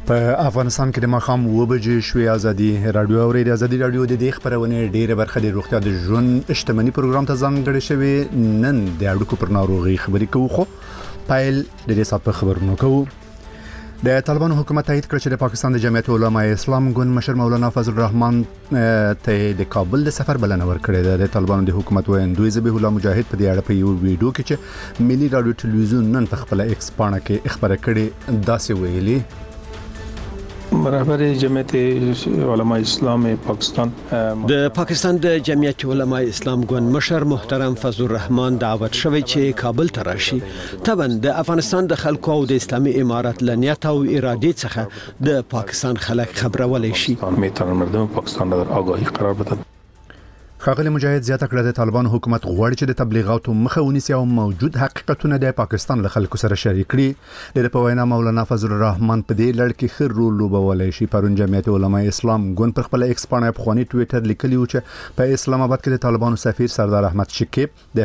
په افغانستان کې د ماښام 9 بجې شوې ازادي رادیو او ریډیو ازادي رادیو د دې خبرونه ډیره برخه د روغتیا د ژوند اجتماعي پروګرام ته ځانګړی شوی. نن د اړیکو پر ناروغي خبرې کوو، خو پایل د دې سات په خبرونو کوو. د طالبانو حکومت تایید کړ چې د پاکستان د جمعیت علماء اسلام ګوند مشر مولانا فضل الرحمن ته د کابل د سفر بلنه ورکړې ده. د طالبانو د حکومت ویاندوی ذبیح الله مجاهد په دې اړه په یو ویډیو کې چې ملي رادیو ټلویزیون نن په خپل ایکس پاڼه کې خبره کړې داسې ویلي: رهبر جمعیت علماء اسلام پاکستان د پاکستان د جمعیت علماء اسلام ګوند مشر محترم فضل الرحمن دعوت شوی چې کابل ته راشي. طبعا د افغانستان د خلکو او د اسلامي امارات لنیت او ارادې څخه د پاکستان خلک خبرولای شي. میتونن مردم پاکستان را آگاهی قرار بدن. ښاغلی مجاهد زیاته کړه د طالبانو حکومت غواړي چې د تبلیغاتو مخه ونیسي او موجود حقیقتونه د پاکستان له خلکو سره شریک کړي. د په وینا مولانا فضل الرحمن په دې لړ کې ښه رول لوبولی شي. پرون جمعیت علماء اسلام ګوند پر خپل ایکس پاڼه په خواني ټویټر لیکلی و چې په اسلام آباد کې د طالبانو سفیر سردار احمد شکیب د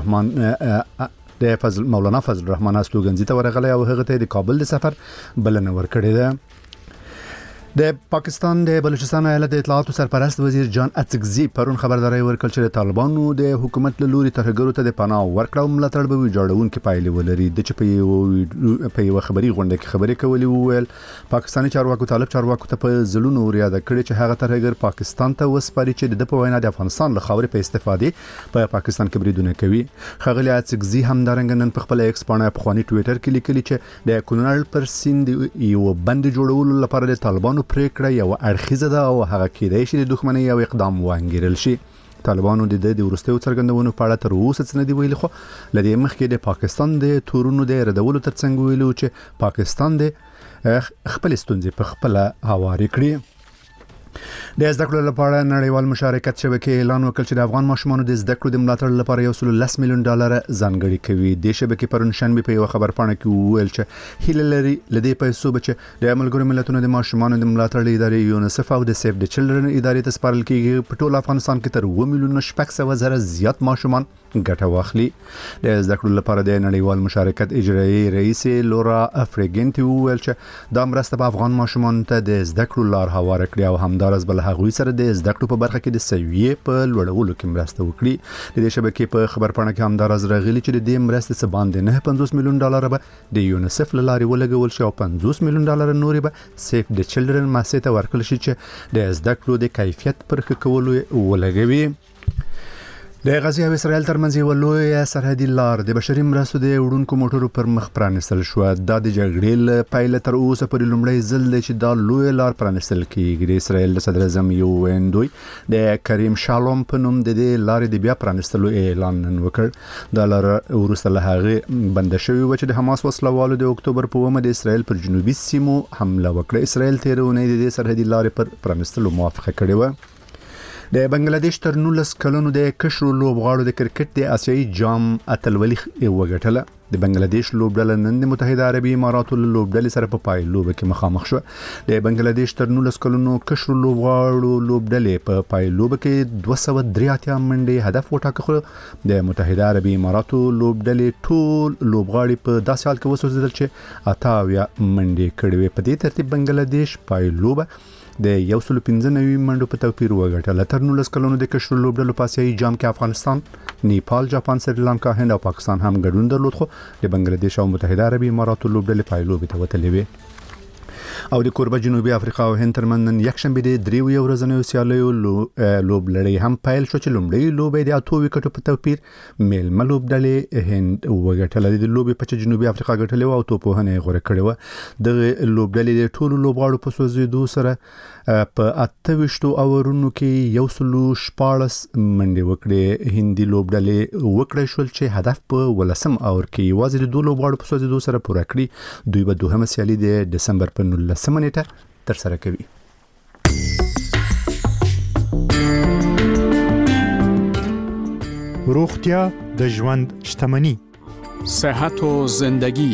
مولانا فضل الرحمن استوګنځي ته ورغلی او هغه ته د کابل د سفر بلنه ورکړې ده. د پاکستان د بلوچستان ایالت د اطلاعاتو سرپرست وزیر جان اڅکزي پرون خبرداري ورکړه چې طالبانو د حکومت له لوري ترهګرو ته د پناه ورکړه او ملاتړ به جوړونکو پایلې ولري. د چې په یو خبري غونډه کې خبرې کولې وویل پاکستاني چارواکو طالب چارواکو ته په ځلونو ورياده کړي چې هغه ترهګر پاکستان ته وسپاري چې د په وینا د افغانستان له خاورې په استفادې په پاکستان کې بریدونه کوي. خغلی اڅکزي همدارنګ نن په خپل ایکس پاڼه په خواني ټویټر کې لیکلي چې د کونړ پر سیند یو بند جوړولو لپاره د طالبانو پریکړه یو اړخیزه ده او هغه کېدای شي د دښمنۍ یو اقدام وانګیرل شي. طالبانو د ورستیو څرګندونو په اړه تر اوسه څه نه دی ویلي، خو لدې مخکې د پاکستان د تورونو د ردولو ترڅنګ ویلو چې پاکستان د خپل ستونزې په خپل هواري کړی. د زده کړو لپاره نړیوال مشارکت شبکې اعلان وکړ چې د افغان ماشومانو د زده کړو د ملاتړ لپاره $110 میلیون ځانګړي کوي. د شبکې پرون شنبه په یو خبر پاڼه کې ویل چې هیله لري لدې پیسو بچ د ملګرو ملتونو د ماشومانو د ملاتړ ادارې یونیسف او د سیف د چلډرن ادارې ته سپارل کېږي. په ټول افغانستان کې تر 2,600,000 زیات ماشومان ګټه واخلي. د زده کړو لپاره د نړیوال مشارکت اجرایي رئیس لورا افریګنټي ویل چې دا مرسته په افغان ماشومانو ته د زده کړو لار هواره کړي او همدارس بل هغوی سره د زده کړو په برخه کې د سویې په لوړولو کې مرسته وکړي. د دې شبکې په خبر پاڼه کې همدارس راغلي چې د دې مرستې څخه باندې $950 میلیون به د یونیسف له لارې ولګول شي او $50 میلیون نورې به سیف د چلډرن مؤسسې ته ورکړل شي چې د زده کړو د کیفیت پر ښه کولو ولګوي. د غزې او اسرائیل ترمنځ یو لوی سرحدي لار د بشري مرستو د وړونکو موټرو پر مخ پرانستل شو. دا د جګړې له پیل تر اوسه پورې لومړی ځل دی چې دا لوی لار پرانستل کیږي. د اسرائیل صدر اعظم یو ویندوی د کریم شالوم په نوم د دې لارې د بیا پرانستلو اعلان نن وکړ. دا لار وروسته له هغه بند شوی و چې د حماس وسلوالو د اکتوبر په 1 د اسرائیل پر جنوبي سیمو حمله وکړه. اسرائیل تیرونه د دې سرحدي لارې پر پرانستلو موافقه کړې و. د بنگلاديش تر 19 کلونو د کشرو لوبغاړو د کرکټ د آسیایي جام اتلولي وګټله. د بنگلاديش لوبډله نن د متحده عربي اماراتو لوبډلې سره په پایلوبه کې مخامخ شو. د بنگلاديش تر 19 کلونو کشرو لوبغاړو لوبډلې په پایلوبه کې 283 منډې هدف وټاکه. د متحده عربي اماراتو لوبډلې ټول لوبغاړي په داسې حال کې وسوځیدل چې 88 منډې کړې. په دې ترتیب بنگلاديش پایلوبه د 195 منډو په توپیر وګټله. تر 19 کلونو د کشرو لوبډلو په آسیایي جام کې افغانستان، نیپال، جاپان، سریلانکا، هند او پاکستان هم ګډون درلود، خو د بنگلاديش او متحده عربي اماراتو لوبډلې پایلوبې ته وتلې وې. او د کوربه جنوبي افریقا او هند ترمنځ نن یکشنبه د 3 ورځنیو سیالیو لوبلړۍ هم پیل شو چې لومړی لوبې د 8 وکټو په توپیر میلمه لوبډلې هند وګټله. د لوبې په جنوبي افریقا ګټلې او توپوهنه غوړه کړې و. د لوبډلې د ټولو لوبغاړو په سوزیدو سره په 28 اورونو کې 114 منډې وکړې. هندي لوبډلې وکړې شول چې هدف په 10 اور کې یوازې د 2 لوبغاړو په سوزیدو سره پوره کړی. دوی به دوهمه سیالي د دسمبر په 19 نیټه تر سره کوي. روغتیا د ژوند شتمني، صحت و زندگی.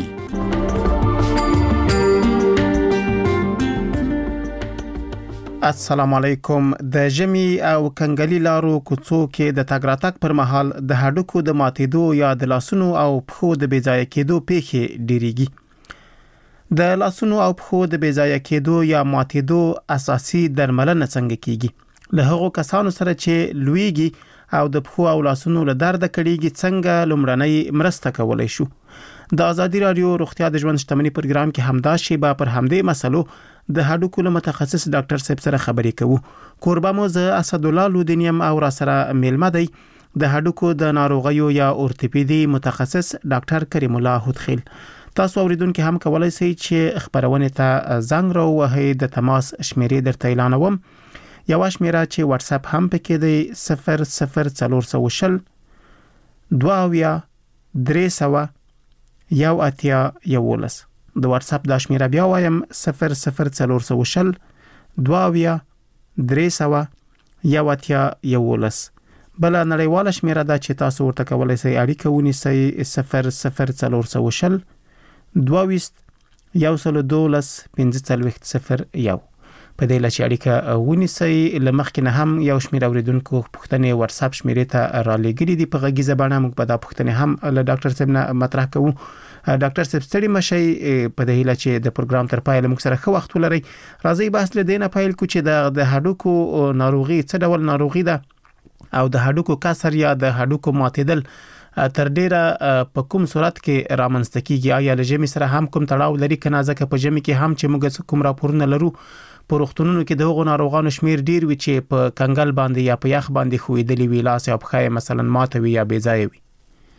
السلام علیکم. د ژمي او کنګلي لارو کوڅو کې د تګ راتګ پر مهال د هډوکو د ماتېدو یا د لاسونو او پښو د بې ځایه کېدو پیښې ډېریږي. د لاسونو او پښو د بیځایه کېدو یا ماتېدو اساسي درملنه څنګه کیږي؟ له هغو کسانو سره چې لویږي او د پښو او لاسونو له درد کړيږي څنګه لومړنۍ مرسته کولای شو؟ د ازادي رادیو روغتیا د ژوند شتمنۍ پروګرام کې همدا شیبه پر همدې مسلو د هډوکو له متخصص ډاکټر صاحب سره خبرې کوو. کوربه مو ز اسد الله لودینیم او را سره میلمه دی د هډوکو د ناروغیو یا اورتوپیدي متخصص ډاکټر کریم الله هودخیل. تاسو اوریدونکو هم کولای شئ چې خبرونه ته زنګ راوهئ. د تماس شمیرې درته اعلانوم. یو شمیره چې واتس اپ هم پکې دی 00420 22 300 یو اتیا یولس. د واتس اپ د شمیره بیا وایم 00420 22 300 یو اتیا یولس. بل نړیواله شمیره دا چې تاسو ورته کولای شئ اړیکه ونیسئ 00420 22 112 1501. په دې لچ اړیکه ونیسئ. لمخکې نه هم یو شمیر اوریدونکو پوښتنې واتس اپ شمیرې ته را لګري دي په غږیزه بڼه. موږ په دا پوښتنې هم له ډاکټر صاحب نه مطرح کوو. ډاکټر صاحب ستړي مشي په دې لچ د پروګرام تر پایه موږ سره خو وخت ولري. راځي بحث له دینه پایل کو چې د هډوکو ناروغي څه ډول ناروغي ده او د هډوکو کسر یا د هډوکو ماتېدل تر ډیره په کوم صورت کې رامنځته کیږي؟ آیا له ژمي سره هم کوم تړاو لري کنه؟ ځکه په ژمي کې هم چې موږ کوم راپورونه لرو په روغتونونو کې د هغو ناروغانو شمیر ډیر وي چې په کنګل باندې یا په یخ باندې خویدلی وی، لاس یا پښه مثلا ماته وي یا بې ځای وي.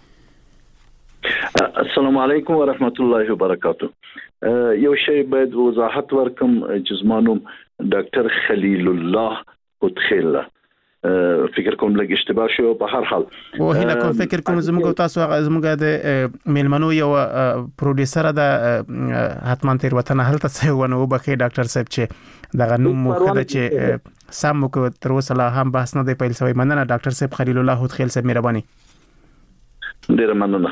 السلام علیکم ورحمت الله وبرکاته. یو شی باید وضاحت ورکم چې زما نوم ډاکټر خلیل الله هودخیل. فکر کوم لږ اشتباه شو. په هر حال هله کوم فکر کوم زموږ تاسو زموږ د میلمنو یو پروډوسر ده حتما تیر وطن هلته څه ونه وبخي ډاکټر صاحب چې دغه نوم مو خده چې سم کو تر اوسه لا هم بحث نه دی پیل شوی. مننه ډاکټر صاحب خلیل الله هودخیل صاحب، مهرباني. ډیره مننه.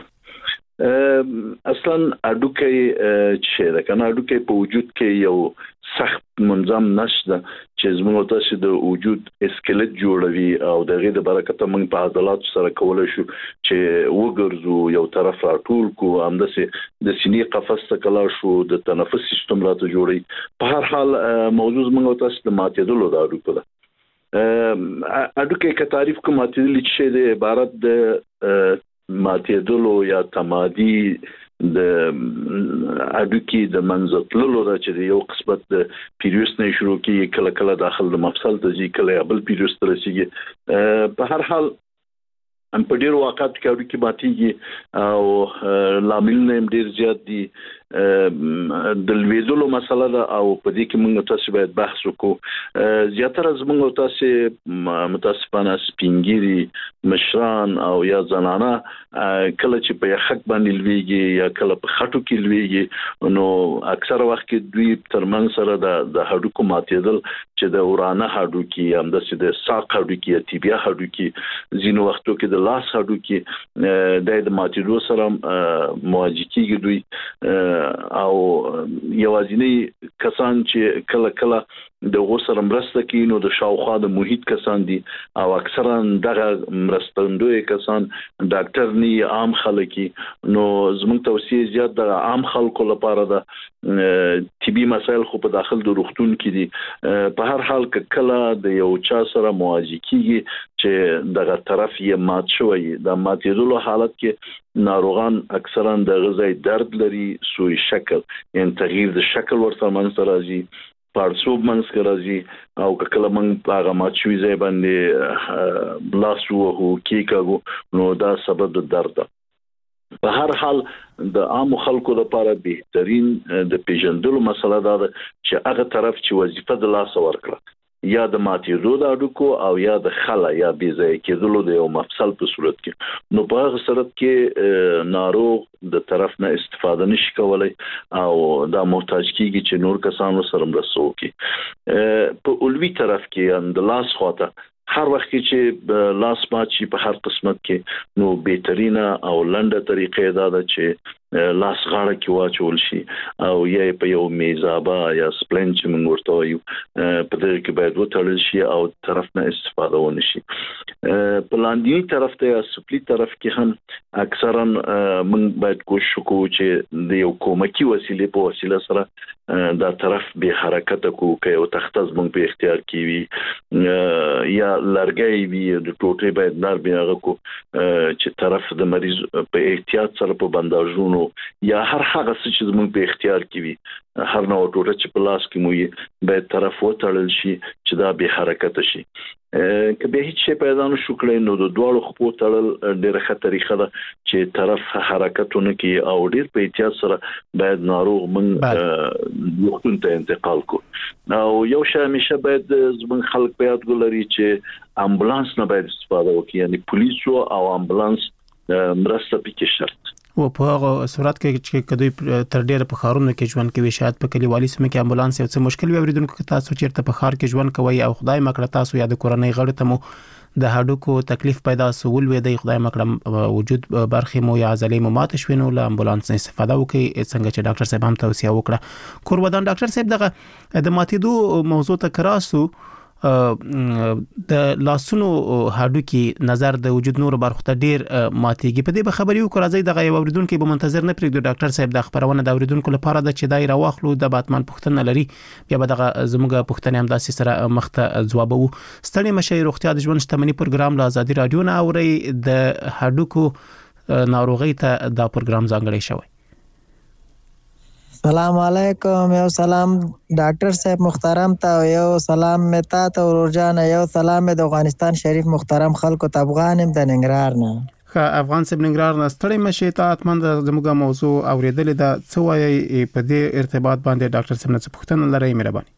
اصلا اډوکې چې دا کنه اډوکې په وجود کې یو سخت منظم نشته چې زموږ تاسو د وجود اسکلت جوړوي او دغه د برکت موږ په عضلات سره کولای شو چې وګرځو یو طرف راټول کو، همداسې د سینې قفس ته کلا شو، د تنفس سیستم راته جوړي. په هر حال موضوع موږ تاسو د ماتېدلو د اډوکو ده. اډوکې که تعریف کوم ماتېدل چې د عبارت د ماتېدلو یا تمادي د اډوکي د منځتللو دا چې یو قسمت د پیریوس نه شروع کی کله کله داخل د مفصل ته ځي، کله بل پیریوس ته رسیږي. په هر حال هم په ډیرو واقعاتو کې اډوکي ماتېږي او لامل نه ډیر زیات دي. د لویدلو مسله ده او په دې کې موږ تاسو باید بحث وکړو. زیاتره زموږ تاسو متاسفانه سپینګيري مشران او یا زنانه کله چې په حق باندې لویږي یا کله په خټو کې لویږي، نو اکثر وخت کې دوی ترمن سره د هډوکو ماتېدل چې د ورانه هډوکي هم د ساق هډوکي یا تیبیا هډوکي، ځینو وختو کې د لاس هډوکي د ماتېدو سره مواجه کیږي دوی. او یوازینی کسان چې کله کله د غوسر مرسته کوي نو د شاوخوا د محیط کسان دي او اکثرا دغه مرستندوی کسان ډاکټر نه عام خلک. نو زموږ توصیه زیات د عام خلکو لپاره ده. طبي مسایل خو په داخل د روغتون کې دي. په هر حال کله د یو چا سره مواجه کیږي چې دغه طرف یې مات شوی، د ماتېدلو حالت کې ناروغان اکثرا د غذای درد لري، سوی شکل یعنی تغییر د شکل ورته منځ راځي، پارسوب منځ راځي او کله موږ هغه مات شوی ځای باندې لاس وهو کیکاګو، نو دا سبب د درد ده. په هر حال د عام خلکو لپاره بهترین د پیژندلو مسله ده چې هغه طرف چې وظیفه د لاس ورکړه یا د ماتېدو د اډوکو او یا د خلا یا بې ځای کېدلو د یو مفصل په صورت کې، نو په هغه صورت کې ناروغ د طرف نه استفاده نشي کولای او دا محتاج کیږي چې نور کسانو سره مرسته وکړي. په اولوي طرف کې د لاس خواته هر وخت چې لاس مات شي په هر قسمت کې، نو بهترینه او لنډه طریقې دا ده چې لاس غاړه کې واچول شي او یا په یو میزابا یا سپلین چې موږ ورته وایو په دې کې باید وتړل شي او طرف نه استفاده ونه شي. په لاندې طرف ته یا سپلی طرف کې هم اکثرا موږ باید کوشش وکړو چې د یو کومکی وسیله په وسیله سره دا طرف به حرکت کو کوي او تختز موږ په اختیار کې وي یا لرګي وي د ټوټې باید نار بیا کو چې طرف د مریض په احتیاط سره په بنداژونو یا هر هغه څه چې موږ په اختیار کې وي هر نوع ټوټه چې په لاس کې مو باید طرف وتړل شي چې دا به حرکت شي. که به هیڅ شي پیدا نشو کړی نو د دوړو خپو تړل ډیره ښه طریقه ده چې طرف حرکتونه کوي او ډیر په احتیاط سره باید ناروغ من وختون ته انتقال کو. او یو شی همیشه باید زموږ خلک په یاد ولري چې امبولانس نه باید استفاده وکړي، یعنی پولیس او امبولانس مرسته پکې شرط. او په هغه صورت کې چې کدوې تر ډیره په خارونو کې ژوند کوي، شاید په کلیوالي سیمه کې امبولانس یو څه مشکل وي، اوریدونکو تاسو چیرته په خار کې ژوند کوي او خدای مکړه تاسو یا د کورنۍ غړو ته مو د هډوکو تکلیف پیدا سول وي، د خدای مکړه وجود برخې مو یا عضلې مو مات شوي نو له امبولانس نه استفاده وکړي څنګه چې ډاکټر صاحب هم توصیه وکړه. کورودان ډاکټر صاحب دغه د ماتېدو موضوع ته کراسو د لاسونو هډوکي نظر د وجود نور برخو ته ډیر ماتيږي. په دې به خبري وکړو راځي دغه یو اوریدونکو به منتظر نه پرېږدو ډاکټر صاحب د خبرونه د اوریدونکو لپاره د چې دای راوخلو د باتمن پښتنه لري بیا به دغه زموږه پښتنه هم داسې سره مخته جوابو. ستړي مشي روغتیا د ژوند شتمنۍ پروګرام له آزادي رادیو نه اوري د هډوکو ناروغي ته دا پروګرام ځانګړی شوی. سلام علیکم، یو سلام ډاکټر صاحب محترم ته، یو سلام متا ته ورور جان، یو سلام د افغانستان شریف محترم خلکو ته، افغانم د ننګرهار نه. افغان صاحب ننګرهار نه ستړي مشي ته اتمن زموږه موضوع اوریدلې ده، څه وایي په دې ارتباط باندې ډاکټر صاحب نه پوښتنه لري؟ مهرباني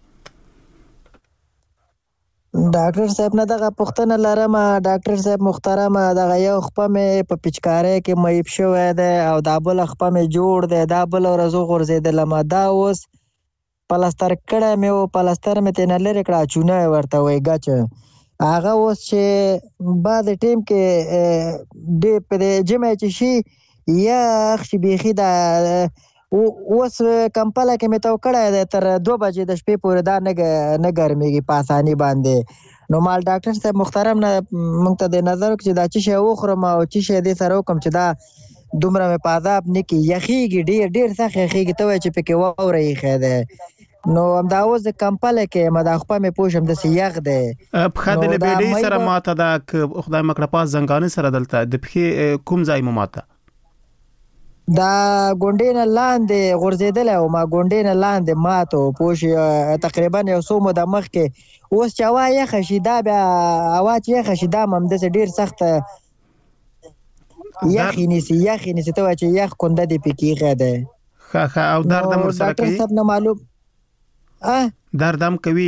ډاکټر صاحب نه دغه پوښتنه لرم. ډاکټر صاحب محترم دغه یو خپه مې په پچکارۍ کې مېب شوی دی او دا بل خپه مې جوړ دی، دا بل ورځو غورځېدلم، دا اوس پلستر کړی مې و، پلستر مې ترې نه لرې کړه، چونه ورته وایي ګچ، هغه اوس چې بعد ټیم کې ډېر په جمع چې شي یخ شي بیخي دا اوس کمپله کې مې تو کړی دی تر 2 بجې د شپې پورې دا نه ګرمېږي په اساني باندې. نو مال ډاکټر صاحب محترم نه موږ ته د نظر چې دا چې شی وخورم او چې شی دې سره وکم چې دا دومره مې په عذاب نه کې یخېږي، ډېر سخت یخېږي، ته وایې چې پکې واوره ایښی دی. نو همدا اوس د کمپله کې ما دا خپه مې پوه شم داسې یخ دی. پښه د لبېډۍ سره ماته ده که خدای مکړه پاس زنګانې سره دلته د پښې کوم ځای مو ماته؟ دا ګونډې نه لاندې غورځېدلی او ما ګونډې نه لاندې ماتو پوه شي تقریبا یو څو موده مخکې. اوس چې هوا یخه شي دا بیا هوا چې یخه شي دا هم همداسې ډېر سخته یخې نیسي، ته وایه چې یخ کونده دې پکې ایښی دی. ښه او درد هم ورسره کوي؟ ډاکټر صاحب نه معلوم درد هم کوي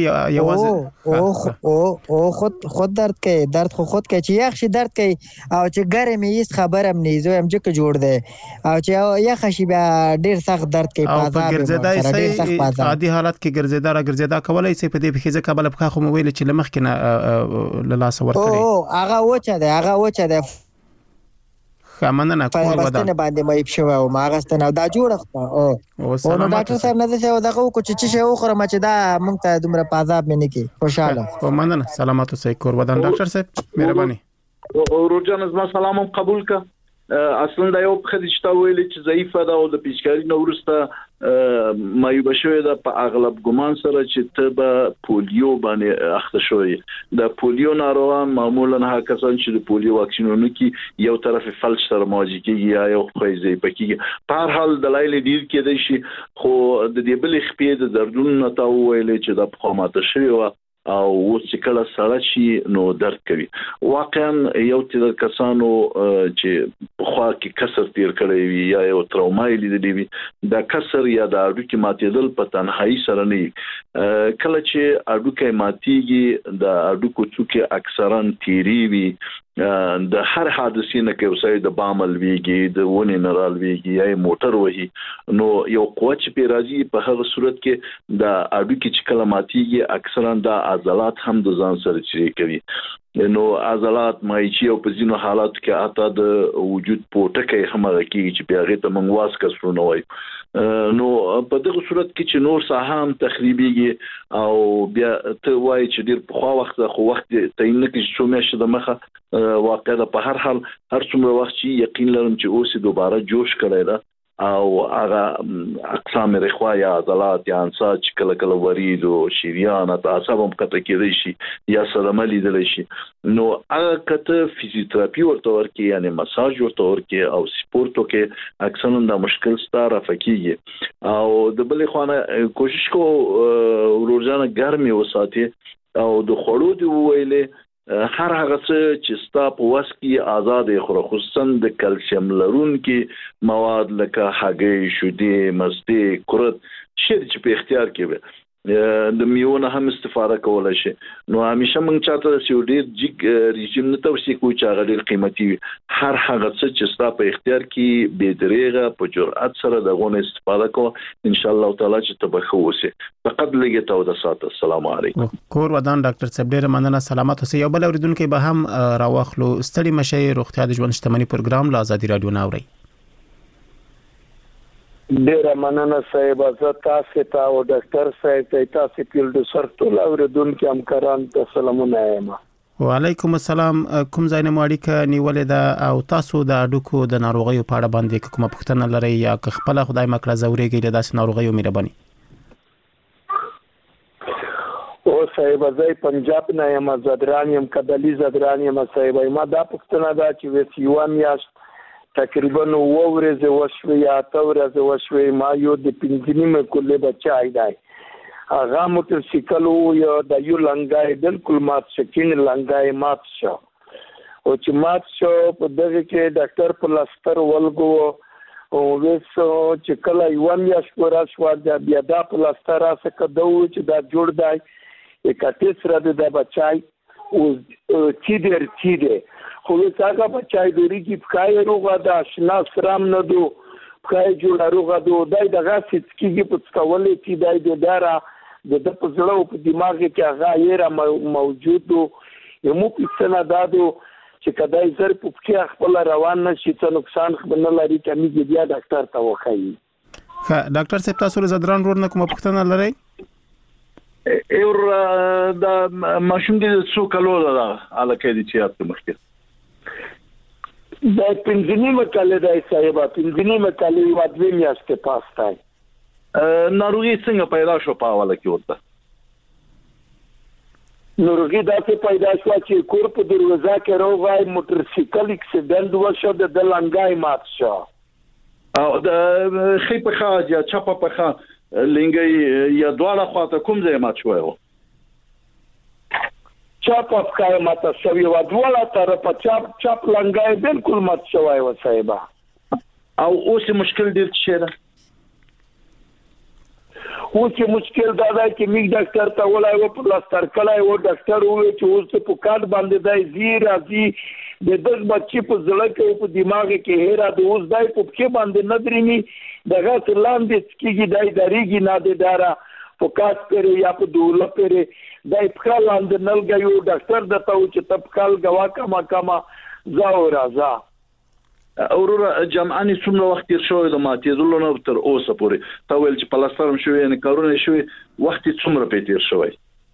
یوازې خود درد کوي، درد خو خود کوي، چې یخ شي درد کوي او چې ګرم یې هیڅ خبره هم نه زه هم ځکه جوړ دی او چې یخه شي بیا ډېر سخت درد کوي. او په ګرځېدا عادي حالت کې ګرځېدا را ګرځېدا کولی شي په دې پښې ځکه بله پښه خو مو ویل چې له مخکې نه له لاسه ورکړې هغه وچه دی مننه. کور ودان باندې مېب شوی او ما غستنه دا جوړه او نو ډاکټر صاحب نه دغه دغه کو چې شی وخورم چې دا مونږ ته دومره په عذاب مې نه کی. خوشاله مننه، سلامات اوسئ. کور ودان ډاکټر صاحب مهرباني. او روجان از ما سلام قبول کا. اصلا دا یو په دې چې تا ویل چې ضعیفه ده او د پیچکاري نو ورسته مایوب شوی ده په اغلب ګمان سره چې ته به پولیو باندې اخته شوی. د پولیو ناروغان معمولا هغه کسان چې د پولیو واکسینونه کې یو طرف فلج سره مواجه کیږي یا یو خپې پکې په هر حال دلایل ډیر کېدای شي، خو د دې بل خپې د دردونو نه تا ویل چې د قامت شوی و او چې کله سړی شي نو درد کوي. واقعا یو تر کسانو چې په خوا کې کسر تیر کړی وي یا یو تروما لیدلې وي دا کسر یا د اډوکي ماتېدل په تنهایی سره نه کله چې اډوکي ماتېږي د اډوکو څوکي اکثرا تیری وي د هر حادثې نه کې وسای د بامل ویږي د ونی نرال ویږي یا موټر وهي نو یو قوت چې پیرازي په هغه صورت کې د اډوکي چې کله ماتېږي اکثرا د عضلات هم د ځان سره چي کوي. نو عضلات مایچی او په ځینو حالاتو کې اته د وجود پوټکې همغه کېږي چې بیا غته موږ واسکسونه وایو. نو په دغه صورت کې چې نور ساحام تخریبيږي او بیا ته وایي چې ډیر په خوا وخت خو وخت تعین نه کې چې مې شته مخه واقع ده. په هر حال هر څومره وخت چې یقین لرم چې اوس دوباره جوش کړی ده او هغه اقسام رخوا یا عضلات یا انساج کله کله ورید او شریان تعصب هم کته کېدای شي یا صدمه لیدل شي. نو هغه کته فزیوتراپي ورته ورکي یعنی مساج ورته ورکي او سپورتو کې اکثرا د مشکل ستاره فکیږي او د بلې خوانه کوشش کو روزانه ګرمي وساتي او د خړو دی ویلې هر هغه څه چې ستا په وس کې آزاد خو خصوصا د کلسیم لرونکي مواد لکه هګۍ شودې مستې کرت شې چې په اختیار کې وي د میونه هم استفاده کولای شي. نو همیشه موږ چاته سیوډیر جګ رژیم نه توصیه کوو چې هغه ډیر قیمتي وي. هر هغه څه چې ستا په اختیار کې به دریغه په جرأت سره دغه استفاده کو ان شاء الله تعالی چې تبخو وسی فقط لګي ته د سات. السلام علیکم. کور ودان ډاکټر صاحب ډیر مننه سلامات اوسئ. یو بل اوریدونکو به هم راوخلو ستړي مشي روغتیا د ژوند شتمنۍ پروګرام لا آزادي رادیو ناوړي. ډیر مننه صاحب زه تاسو ته او ډاکټر صاحب ته تاسو فیلډ سر ټول اوریدونکو همکاران ته سلامونه وایم. وعلیکم السلام. کوم ځای نه اړیکه نیولې ده او تاسو د اډوکو د ناروغیو په اړه باندې کومه پوښتنه لرئ یا خپل خدای مکړه زوريږي د داس ناروغیو مهرباني؟ او صاحب زه پنجاب نه یم زدران یم کدلی زدران یم صاحب ما دا پوښتنه دا چې وسیوان یاست تقریبا وورځ وشوي یا تورځ وشوي ما یو د پنځنیمه کله بچای دی هغه موټر سایکل یو د یو لنګای بالکل مات شکین لنګای مات شو او چې مات شو په دغه کې ډاکټر پلاستر ولګو او وسو چې کله یو میاش پورا شو بیا دا پلاستر راځه کدو چې دا جوړ دی اکاتې سره د بچای او چې دې خو څنګه بچای دوری کی پکای روغه دا شنا سرام نه دو پکای جوړ روغه دو دای دغه سکیږي په څولې چې دای د دارا د پزړو په دماغ کې هغه یې موجود یو مو پښتنه دادو چې کدای زر په کې خپل روان نشي څه نقصان خبر نه لري چې میږي بیا ډاکټر ته وخایي. ډاکټر صاحب تاسو زدران ورنه کومه پښتنه لرئ؟ اور دا ماشوم دې څو کلو ده الکه دي چې تاسو مخکې دا پنځنیمه کال دی صاحب پنځنیمه کال یو دوه میاشتې پاستای ناروغي څنګه پیدا شو په حواله کې ورته ناروغي دا څه پیدا شو چې کور په دروازه کې راغی موټر سایکل اکسیډنټ وشو د لنګای مات شو او د خې په خاج یا چپه په خا لنګي یا دواړه خواته کوم ځای مات شوی و چاپ افکار ماته شوی و دواړه طرف چاپ لنګای بالکل مات شوی و صاحب او اوس مشکل ډیر شي ده اوس مشکل دا دی چې میګ ډاکټر ته ولای و پلاستر کلای و ډاکټر وې چې اوس په کارت باندې دای زیرا زی د دغه بچی په زړه کې په دماغ کې هېرا د اوس دای په کې باندې ندرینی دغه لاندې کېږي دای دریږي نه د دارا فوکس پرې یا په دوله پرې دای په لاندې نلګیو ډاکټر دته و چې تبکال غوا کما زاو راځه اورور جمعانی څومره وخت تیر شوی د ماتېدلو نه تر اوسه پورې تا ویل چې پلاسترم شوی نه کارونه شوی وخت څومره په تیر شوی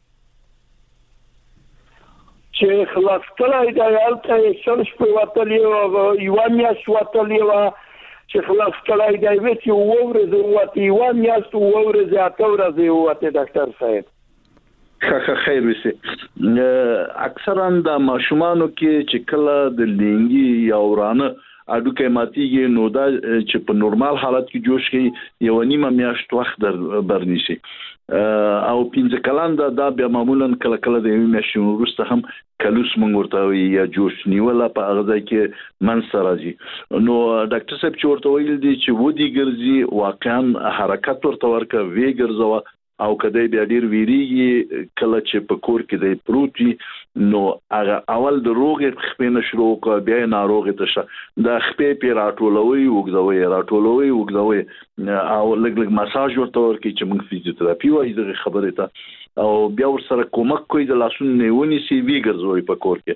چې خلاص کړای دا یالته شرش په وتلی او یوانیا شوتلی و چې خلاص کړای دا وې وورزه وته یوانیا وورزه اتورزه وته ډاکټر صاحب خیر وسی اکثرا د ماشومانو کې چې کله د لینګي یا ورانه اډوکه ماتيږي نو دا چې په نورمال حالت کې جوش کی یو نیمه میاشت وخت برنيشي او پنځه کلان دا بیا معمولا کله کله د یو میاشت وروسته هم کلوس مونږ ورته یا جوش نیولا په هغه ځای کې منځ راځي نو ډاکټر صاحب چې ورته ویل دي چې ودی ګرځي واقعا حرکت ورته ورکه وی ګرځوا او کدی بیا ډیر ویریږي کله چې په کور کې دی پروتي نو هغه اول د روغې خپې نشرو کو بیا ناروغه تشه د خپې پی راټولوي وګځوي او لګ مساج ورته ورکي چې موږ فزیوتراپي وایي د خبره ته او بیا ورسره کومک کوي د لاسونو نیونی سی وی ګرځوي په کور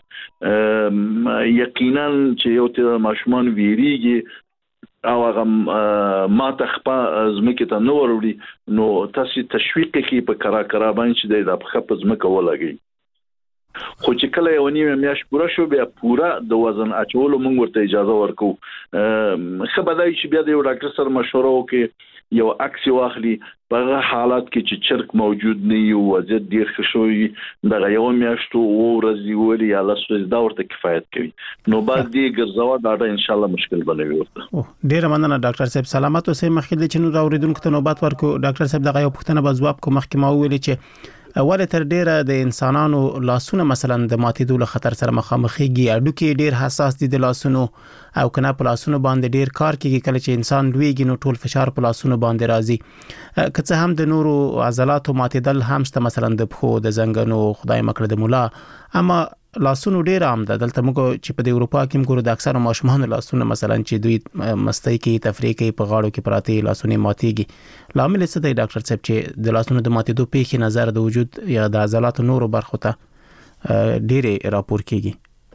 کې یقینا چې یو ته ماشومان ویریږي او هغه ما تخپا زمکه ته نو وروړي نو تاسو تشویق کی په کرا باندې چې د خپ زمکه ولګي خو چې کله یو نیمه میاش پوره شو بیا پوره د وزن اچولو موږ ورته اجازه ورکو خبردای چې بیا د یو ډاکټر سره مشوره وکړي یو عکس واخلي په حالات کې چې چرک موجود نه یو وضعیت ډیر ښه د یو میاشتو ورځې ولی یا لاسو دا ورته کفایت کوي نو بعد دې ګرځوا دا ان شاء الله مشکل بلوي ورته ډیر مننه ډاکټر صاحب سلامت اوسئ مخکې د چنو راوړیدونکو ته نوبت ورکو ډاکټر صاحب دغه یو پوښتنه به ځواب کوم مخکې ما ویل چې اول تر ډیره د انسانانو لاسونه مثلا د ماتېدو له خطر سره مخامخېږي اډوکي ډیر حساس دي د لاسونو او کنه په لاسونو باندې ډیر کار کوي کله چې انسان لویږي نو ټول فشار په لاسونو باندې راځي که څه هم د نورو عضلاتو ماتېدل هم شته مثلا د پښو د زنګونو خدای مکړه د مولا اما لاسونو ډیر عام ده دلته موږ چې په اروپا کې موږ د اکثر ماشومان لاسونه مثلا چې دوی مستی کې تفریح کوي په غاړو کې پراته لاسونه ماتېږي لامل څه دی ډاکټر صاحب چې د لاسونو د ماتېدو پیښې نظر د وجود یا د عضلاتو نورو برخو ته ډیر راپور کیږي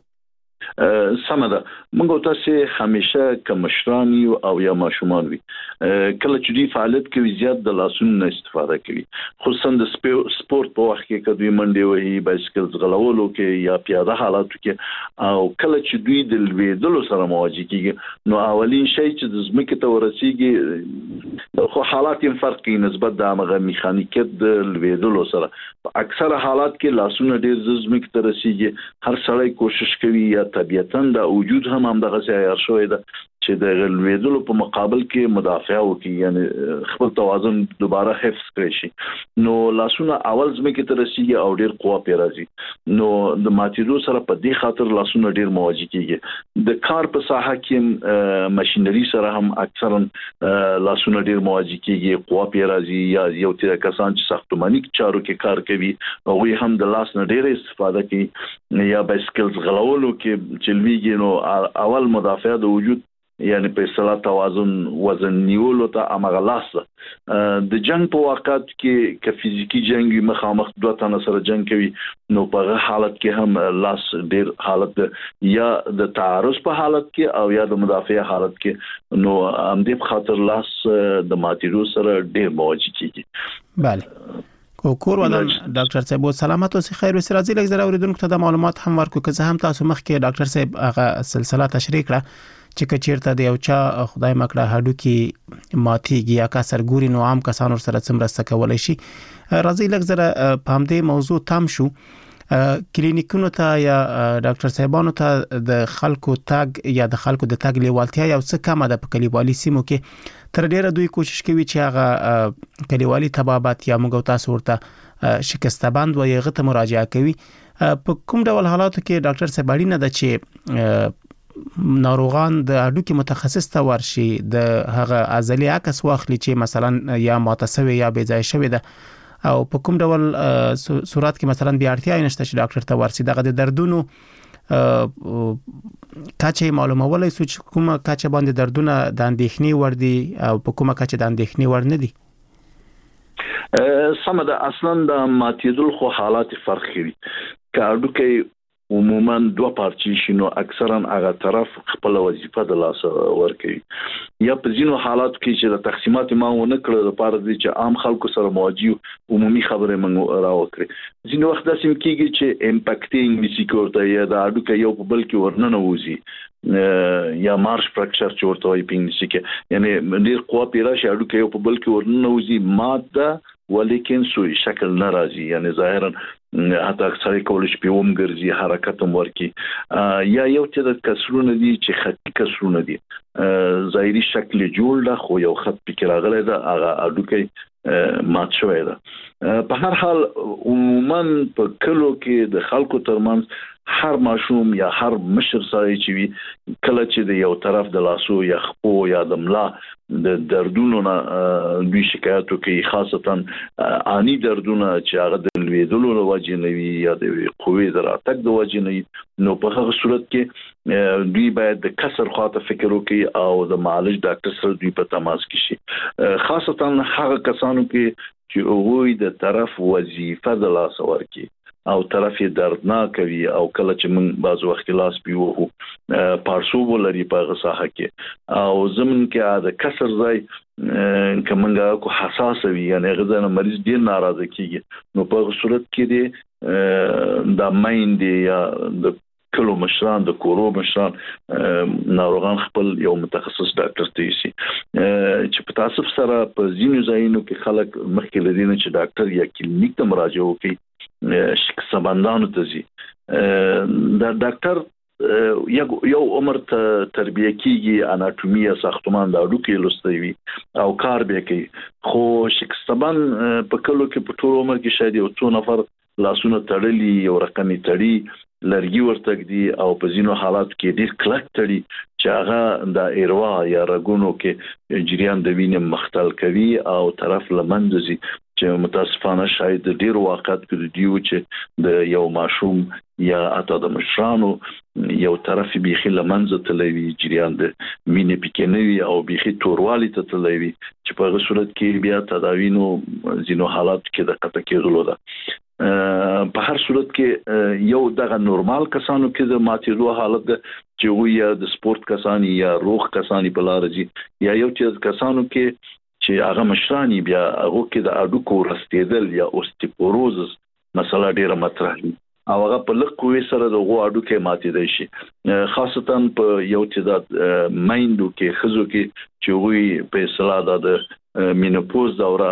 سمده موږ تاسو همیشه کمشران یو او یا ماشومان وي کله چې دوی فعالیت کوي زیات د لاسونو استفاده کوي خصوصا د سپورت په وخت کې کله منډه وهي بایسکل ځغلولو کې یا پیاده حالاتو کې او کله چې دوی د لویدلو سره مواجه کیږي نو اولین شی چې د زمکه ته ورسیږي خو حالات یې فرق کوي نسبت د هغه میخانیکت د لویدلو سره اکثر حالات کې لاسونه ډېر زمکه ته رسیږي هر سړی کوشش کوي یا طبيعتاً د وجود هم دغه ځای شوی ده چې د لویدلو په مقابل کې مدافع وکړي یعنی خپل توازن دوباره حفظ کړي شي نو لاسونه اول زمکه ته رسیږي او ډیر قوه پی راځي نو د ماتېدو سره په دې خاطر لاسونه ډیر مواجه کیږي د کار په ساحه کې ماشينري سره هم اکثرا لاسونه ډیر مواجه کیږي قوه پی راځي یا یو تر کسان چې ساختماني چارو کې کار کوي او هم د لاس نه ډیر استفاده کوي یا بایسکل غلولو کې چلويږي نو اول مدافع د وجود یعنی په اصطلاح توازن وزن نیولو ته امغلاس د جنگ په وخت کې ک فزیکی جنگ مخامخ دوه تنه سره جنگ کوي نو په حالت کې هم لاس ډیر حالت یا د تعارض په حالت کې او یا د مدافع حالت کې نو هم دې خاطر لاس د ماتېدو سره ډیر مواجه کیږي بله کور ودان ډاکټر صاحب سلامت اوسئ خیر وسه راځي لږ زره اوریدونکو ته د معلومات هم ورکو که زه هم تاسو مخکې ډاکټر صاحب هغه سلسله تشریح کړه چې کچیرته د یو چا خدای مکړه هډو کې ماتېږي یا کسر ګوري نو عام کسانو سره څومره کولای شي راځي لږ زره په همدې موضوع تام شو کلینیکونو ته یا ډاکټر صاحبانو ته د خلکو تاګ یا د خلکو د تاګ لیوالتیا یو څه کم ده په کلیوالي سیمو کې تر ډیره دوی کوشش کوي چې هغه کلیوالي طبابت یا موږ تاسو ورته شکسته بند و یغه ته مراجعه کوي په کوم ډول حالاتو کې ډاکټر صاحب اړینه ده چې ناروغان د اډوکي متخصص ته ورشي د هغه عضلي عکس واخلي چې مثلا یا ماتصوي یا بې ځای شوی ده او په کوم ډول صورت کې مثلا بیا اړتیا نشته چې ډاکټر ته ورسي دغه د دردونو کچه معلومولای سو چې کومه کچه باندې دردونه د اندېښنې ور دي او په کومه کچه د اندېښنې ور نه دي سمده اصلا د ماتېدل خو حالات فرق کوي کاډوکي عموما دوه پارچې شنو اکثرا هغه طرف خپل وظیفه د لاس ورکوي یا په ځینو حالات کې چې د تقسیمات ما ونه کړل لپاره چې عام خلکو سره مواجه عمومي خبره موږ راوکړي ځینو وخت داسې کېږي چې امپاکټینګ نسیکورته یا د اډوکه یو په بل کې ورننه وځي یا مارش فراکچر چې ورته وایي پینګ یعنی ډیر قوه پیرا شي اډوکه یو په بل کې ورننه وځي ماده ولیکن سوی شکل ناراضي یعنی ظاهرا حتی اکثر کولش پیوم ګرځي حرکت هم ورکی یا یو چې د کسرونه دي چې خطي کسرونه دي ظاهري شکل جوړ ده خو یو خط پکې راغلی ده هغه اډوکي مات شوی ده په هر حال عموما په کلو کې د خلکو ترمنځ هر ماشوم یا هر مشر سره چې وي کله چې د یو طرف د لاسو یا خپو یا د ملا د دردونو نه دوی شکایتو کوي خاصتا آنی دردونه چې هغه د لویدلو له وجې نه وي یا د قوې د راتګ د وجې نه وي نو په هغه صورت کې دوی باید د کسر خواته فکر وکړي او د معالج ډاکټر سره دوی په تماس کې شي خاصتا هغه کسانو کې چې هغه د طرف وظیفه د لاس ورکی او طرف دردناک وي او کله چې موږ بعض وخت لاس پیوو پارسوب لري په غساحه کې او زمون کې د کسر ځای کومه کو حساس وي یعنی غزنه مریض ډیر ناراضه کیږي نو په صورت کې دی د مایند یا د کلو مشران د کورو مشران ناروغان خپل یو متخصص ډاکټر ته شي چې په تاسو سره په ځینو ځایونو کې خلک مخکې لري چې ډاکټر یا کلینیک ته مراجعه وکړي شکسبندانو ته زی دا ډاکټر یو عمر ته تربیه کیږي اناتومي ساختمان د اډوکې لوستوي او کار به کوي خو شکسبند په کلو کې په ټول عمر کې شاید یو څو نفر لاسونه تړلي یو رقمي تړي لرګي ورته دي او په ځینو حالات کې ډیر کلک تړي چې هغه د ایروا یا رګونو کې جریان د وینې مختل کوي او طرف لمنځي چې متاسفانه شاید ډیر واقعات کې دیو چې د یو ماشوم یا اته د مشرانو یو طرف بيخي لمنځه تلوي جریان د وینې پکې او بيخي توروالي ته تلوي چې په صورت کې بیا تداوینو ځینو حالات کې د قطع کېدلو ده په هر صورت کې یو دغه نورمال کسانو کې د ماتېدو حالت ده چې ویا د سپورت کسانی یا روغ کسانی په لار دي یا یو چې کسانو کې چې هغه مشرانی بیا هغه کې د اډوکو رستېدل یا اوستیپوروزس مسله ډیره مطرح دي او هغه په لږ قوي سره د غو اډوکې ماتېدای شي خاصتا په یو چې د مایندو کې خزو کې چې وی په اصطلاح د مینوپوز دوره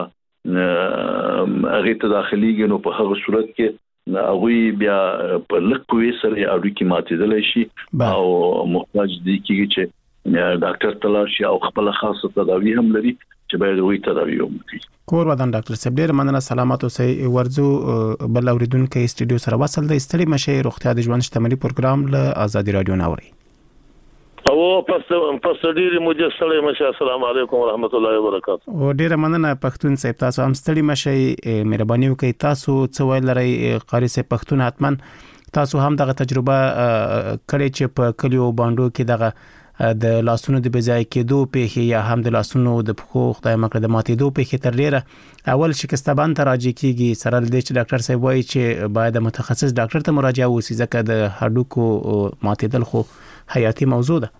هغه ته داخليږي نو په هغه صورت کې هغه بیا په لږ قوي سره اډوکې ماتېدل شي او محتاج دي چې ډاکټر تلاشي او خپل خاصه تداوی هم لري چې باید وي تداوی وکړي کور ودان ډاکټر صاحب ډیر مننه سلامات اوسئ ورزو بل اوریدونکو استډیو سره وصل د استړي مشه روغتیا د ژوند شتمنۍ پروګرام له آزادي رادیو ناوري او پس ډیره مو ستړي مشه السلام علیکم ورحمت الله وبرکاته او ډیر مننه پښتون صاحب تاسو هم ستړي مشه مهرباني وکړئ تاسو څه ویل لري قاری صاحب پښتون حتمن تاسو هم دغه تجربه کړې چې په کلیو باندې کې دغه د لاسونو د بځای کېدو په یا هم د لاسونو د پخو خدای مکړه د ماتېدو په تر ډیره اول شکستبان ته راځي کیږي سره د ډاکټر صاحب وایي چې باید متخصص ډاکټر ته مراجعه وشي ځکه د هډوکو ماتېدل خو حیاتي موضوع ده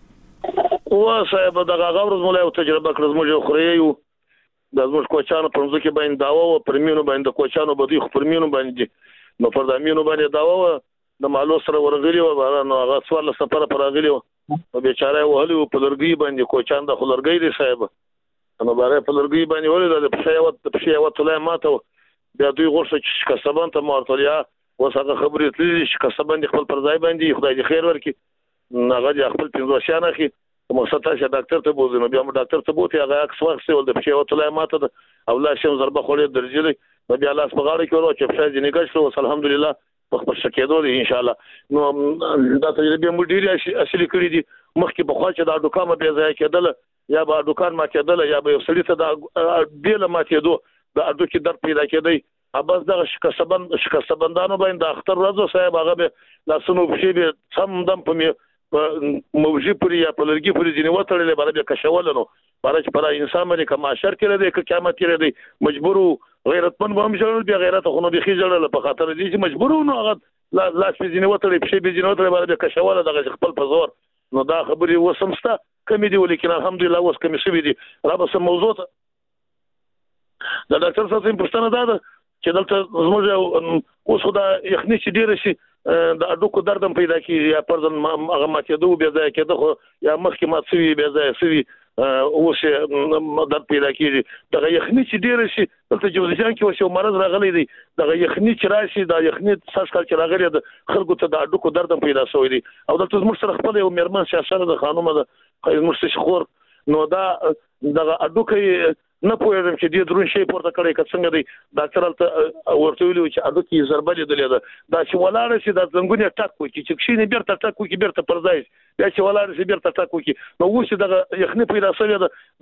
او صاحب دغه غوړز مولای او تجربه کړم موږ خو یو د زموږ کوچانو په ځکه باندې داوا او پرمینو باندې کوچانو بده خو پرمینو باندې نو پر دامینو باندې داوا د مالو سره ورغلی و نو هغه سوال سفر پر راغلی او بیچاره وهلو په لرګي باندې کوچان د خلرګي دی صاحب نو باره په لرګي باندې ولې د پښې وته ماته بیا دوی غوښه چې کسبان ته مارتلیا وسغه خبرې تللی چې کسبان خپل پر ځای باندې خدای دې خیر ورکړي هغه د خپل پنځوشانه کې مقصد چې ډاکټر ته بوزي نو بیا ډاکټر ته بوته هغه عکس واخیستل د پښې وته ماته او لا شم ضربه خولې درجلې بیا لاس په غاړه کې ورو چې پښې دې نګښ شو الحمدلله په شکېدو دي ان شاء الله نو دا تجربه مو ډیره اصلي کړې دي مخکې په خوا چې دا دوکانه به ځای کېدل یا به دوکان ما کېدل یا به سړی ته دا بیل ما کېدو د اډو کې درد پیدا کېدی اباز د شکستبندانو باندې اختر ورځو صاحب هغه به لاسونو په به سم دم په موجي پوری یا په لرګي پوری ځنی وتړلې باندې کښول نو باندې چې پر انسان باندې کوم اشر کړی دی قیامت کړی دی مجبور غیرتمن به هم جوړ بیا غیرت خو نو به خېجړل په خاطر دي چې مجبور نو هغه لا ځنی وتړلې په ځنی وتړلې باندې کښول دغه خپل په زور نو دا خبرې وسمسته کمی دی ولیکن الحمدلله اوس کمی شوی دي را به سم موضوع ته د ډاکټر صاحب پښتنه ده چې دلته زموږ اوس خدا یخني چې ډیر شي د اډوکو دردم پیدا کیږي یا پرځن هغه ماتېدو بیا ځای کېده خو یا مخکې مات شوی بیا ځای شوی اوس درد پیدا کیږي دغه یخني چې ډیر شي دلته جوزجان کې وشو مرض راغلی دی دغه یخني چې راشي دا یخني ساس کال چې راغلی د خلکو ته د اډوکو دردم پیدا شوی دی او دلته زموږ سره خپل یو میرمن سیاسره د خانومه د زموږ شخور نو دا دغه اډوکې نه پوهېږم چې دې درون شي پورته کړی که څنګه دی ډاکټر ته ورته ویلو چې اډوکې ضربه لیدلې ده دا چې ولاړ شي د زنګونې ټک وکړي چې کښینې بیرته ټک وکړي بیرته پر ځای بیا چې ولاړ شي بیرته ټک وکړي نو اوس دغه یخني پیدا شوې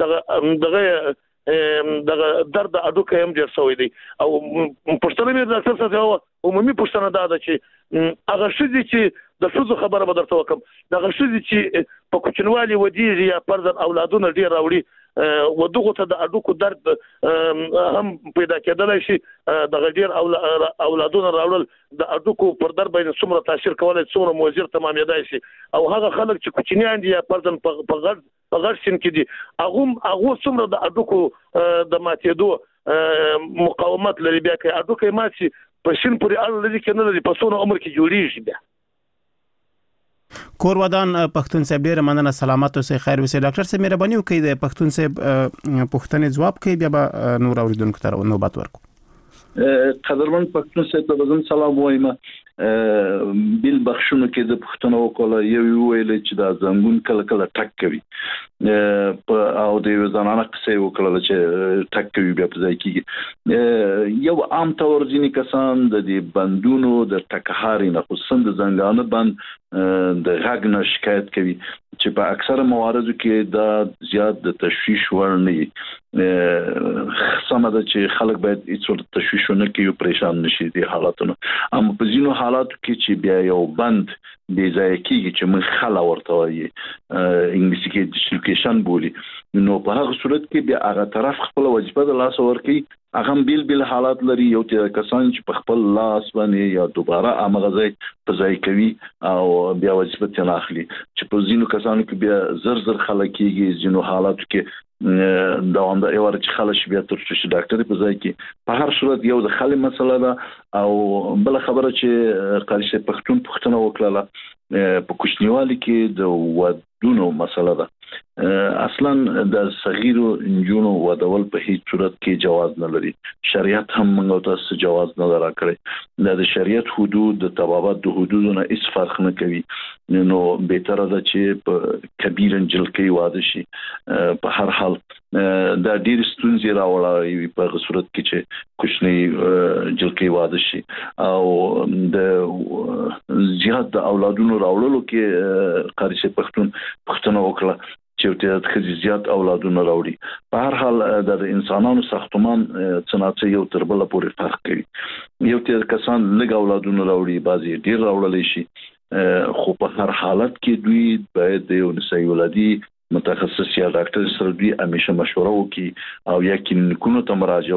ده دغه درد اډوکې هم ډېر شوی دی او پښتنه مې ډاکټر صاحب عمومي پښتنه ده چې هغه ښځې چې د ښځو خبره به درته وکړم دغه ښځې چې په کوچنوالي ودیږي یا پرځن اولادونه ډېر راوړي ودغه ته د اډوکو درد هم پیدا کېدلای شي د غډیر اولادونو راوړل د اډوکو پر در باندې څومره تاثیر کولای څومره موثر تمامېدای شي او هغه خلک چې کوچنیان دي یا پرځن په غړ سین کې دي هغه څومره د اډوکو د ماتېدو مقاومت لري بیا کې اډوکې ماتي په شین پورې اړه لري کې نه لري په څونه عمر کې جوړیږي بیا کور ودان پښتون صاحب ډیر مننه سلامت اوسئ خیر اوسئ ډاکټر صاحب مهرباني وکړئ د پښتون صاحب پوښتنې ځواب کوي بیا به نور اوریدونکو ته نوبت ورکړو قدرمن پښتون صاحب ته بزم سلام وایم بیل بخښونو کې د پښتنو وکړه یو ویل چې دا زنګون کله کله ټک کوي او د زنانه قصې وکړه چې ټک کوي بیا په ځای کې یو عام تور ځینې کسان د دې بندونو د ټکهاري نه خصوصا د زنګانه بند د غږ نه شکایت کوي چې په اکثره مواردو کې دا زیات د تشویش ور نه وي سمه ده چې خلک باید هیڅ تشویش نه کوي پریشان نشي دي حالاتونو اما په ځینو حالاتو کې چې بیا یو بند بې ځای کېږي چې موږ خلا ورته وایي انګلیسي کې ډیسلوکیشن بولي نو په هغه صورت کې بیا هغه طرف خپل وظیفه د لاس ورکوي هغه بیل حالات لري یو ته کسان چې په خپل لاس باندې یا دوباره امغه په ځای کوي او بیا وظیفه ته اخلي چې په ځینو کسانو کې بیا زر خلک کېږي ځینو حالاتو کې دا یو چې خلک بیا تر څو ډاکټر په ځای کې په هر صورت یو د خلک مسله ده او بل خبره چې قاری صاحب پښتون وکړه په کوچنیوالي کې د ودونو مسله ده اصلا د صغیرو انجونو ودول په هیڅ صورت کې جواز نه لري شریعت هم موږ ته جواز نه راکړي د شریعت حدود د طبابت د حدودونو هیڅ فرق نه کوي نو به تر ده چې په کبیر انجل کې واده شي په هر حال دا ډیر ستونزې راوړي په صورت کې چې کوچنی جلکې واده شي او د زیات د اولادونو راوړلو کې قاری صاحب پښتون وکړه چې د زیات اولادونو راوړي په هر حال د انسانانو ساختمان صنعت یو تر بل پورې فرق کوي یو تر کسان لږ اولادونو راوړي بعضي ډیر راوړل شي خو په هر حالت کې دوی باید یو نسایي ولادي متخصص یا ډاکټر سره دوی همیشه مشوره وکړي او یا کلینیکونو ته مراجعه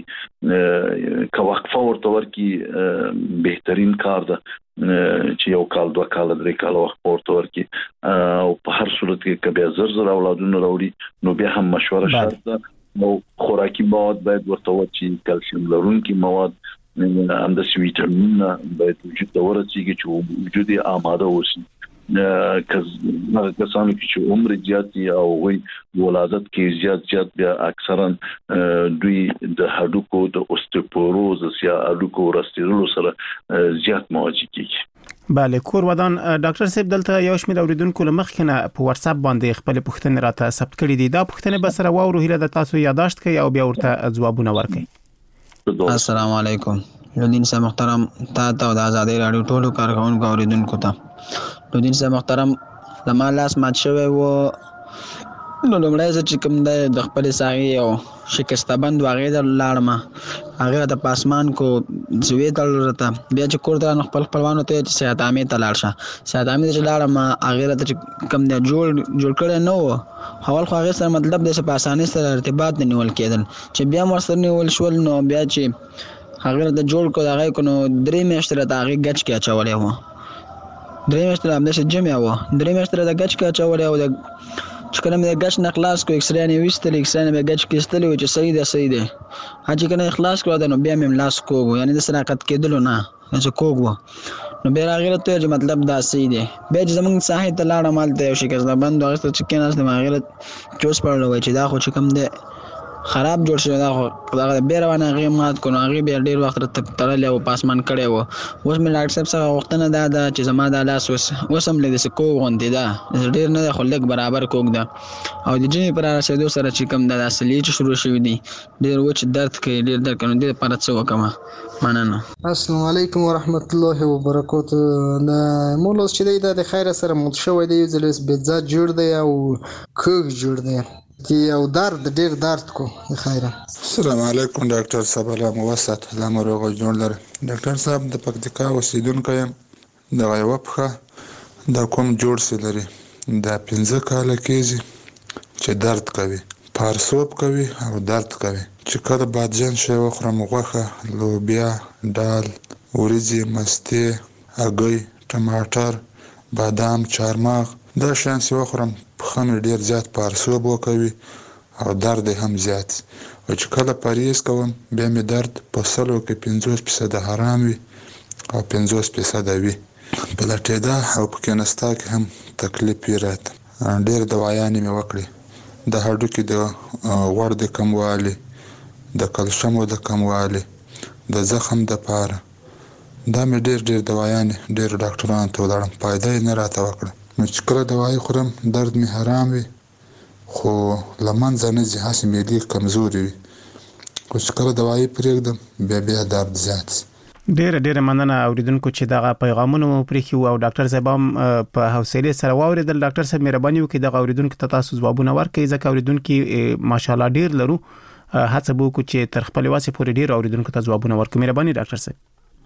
وکړي که وقفه ورته ورکړي بهترین کار ده چې یو کال 2 کال 3 کال وخت ورته ورکړي او په هر صورت کې که بیا زر اولادونه راوړي نو بیا هم مشوره شرط ده نو خوراکي مواد باید ورته ورکړي کلسیم لرونکي مواد د ویټامین باید وجود ته ورسیږي چې وجود یې آماده اوسي هغه کسانو چې عمر زیات او وي ولادت کې زیات بیا اکثرا دوی د هډوکو د اوستیوپوروز یا هډوکو رستېدلو سره زیات مواجه کیږي بله کور ودان ډاکټر صاحب دلته یو شمېر اوریدونکو له مخکې نه په واتس اپ باندې خپل پوښتنې راته ثبت کړي دي دا پوښتنې به سره واورو هیله د تاسو یاداشت کوي او بیا ورته ځوابونه ورکړي السلام علیکم لودین صاحب محترم تا او د آزادۍ رادیو ټولو کارکونکو اوریدونکو ته لودین صاحب محترم زما لاس مات شوی و نو لومړی زه چې کوم د خپل ساغي او شکسته بند واغې د لاړم هغه د پاسمان کو زوی تلرته بیا چې کور ته خپل خپلوانو ته چې سیات عامه ته لاړ شه سیات عامه چې لاړم هغه ته کوم د جوړ کړي نو حوال خو هغه سره مطلب د په اسانۍ سره ارتباط نه نیول کېدل چې بیا مرسته نیول شول نو بیا چې هغه د جوړ کو هغه کو نو درې میاشتې د هغه گچ کې اچولې و درې میاشتې هم د جمع و درې میاشتې د گچ کې اچولې و چې کله مې گچ نه خلاص کو ایکس رې نه وستل ایکس رې نه گچ کې استل و چې صحیح ده هغه کنه اخلاص کړو نو بیا مې لاس کوو یعنی د صداقت کېدل نه چې کوو نو بیا هغه ته چې مطلب دا صحیح ده به زمونږ صحیح ته لاړه مال ته یو شي کې بند هغه چې کیناس نه هغه چوس پړل وای چې دا خو چې کم ده خراب جوړ شو دا بیروانه غي مات کو هغه بیا ډیر وخت تړلې او پاسمان کړي وو اوس مې ډاکټر صاحب سره وختنه دا چې زما د لاس وسم لې د سکو غوندې دا ډیر نه خلک برابر کوګ دا او د جنې پر رسیدو سره چې کم د اصلي چې شروع شوی دی ډیر وچ درد کوي ډیر درد کوي د پاره څه وکم مننه السلام علیکم ورحمت الله وبرکاته د مولوس چې د خیر سره مت شوی دی زلس بزاد جوړ دی او کوګ جوړ دی او درد ډیر درد کو خیره السلام علیکم ډاکټر صاحب له موسط له مرغ جوړ لري ډاکټر صاحب د پکتیکا اوسیدونکو د غیوبخه د کوم جوړ سي لري د 15 کال کېږي چې درد کوي پارسوب کوي او درد کوي. چې کله بادجان شی وخورم، غوښه، لوبیا، دال، وریځې، مستې، هګۍ، ټماټر، بادام، چارمغز، دا شیان چې وخورم پښه مې ډېر زیات پارسوب وکوي او درد هم زیات. او چې کله پرهیز کوم بیا مې درد په 100 کې 50% حرام وي او 50% وي. په لټېدا او په کېناستا کې هم تکلیف یې راته. ډېر دوايانې مې وکړې، د هډوکي د غوړ د کموالي، د کلشمو د کموالي، د زخم د پاره. دا مې ډېر دوايانې ډېر ډاکټرانو ته ولاړم، فایده یې نه راته وکړه. نو چې کله دوايي خورم درد مې حرام وي خو له منځه نه ځي، هسې معدې کمزورې وي. خو چې کله دوايي پرېږدم بیا درد زیات شي. ډېره مننه اوریدونکو چې دغه پیغامونه مو پرېښي او ډاکټر صاحب هم په حوصله سره واوریدل. ډاکټر صاحب مهرباني وکړئ دغه اوریدونکو ته تاسو ځوابونه ورکړئ، ځکه اوریدونکو ماشاءالله ډېر لرو. هڅه به وکړو چې تر خپل واسه پورې ډېر اوریدونکو ته ځوابونه ورکړو. مهرباني ډاکټر صاحب.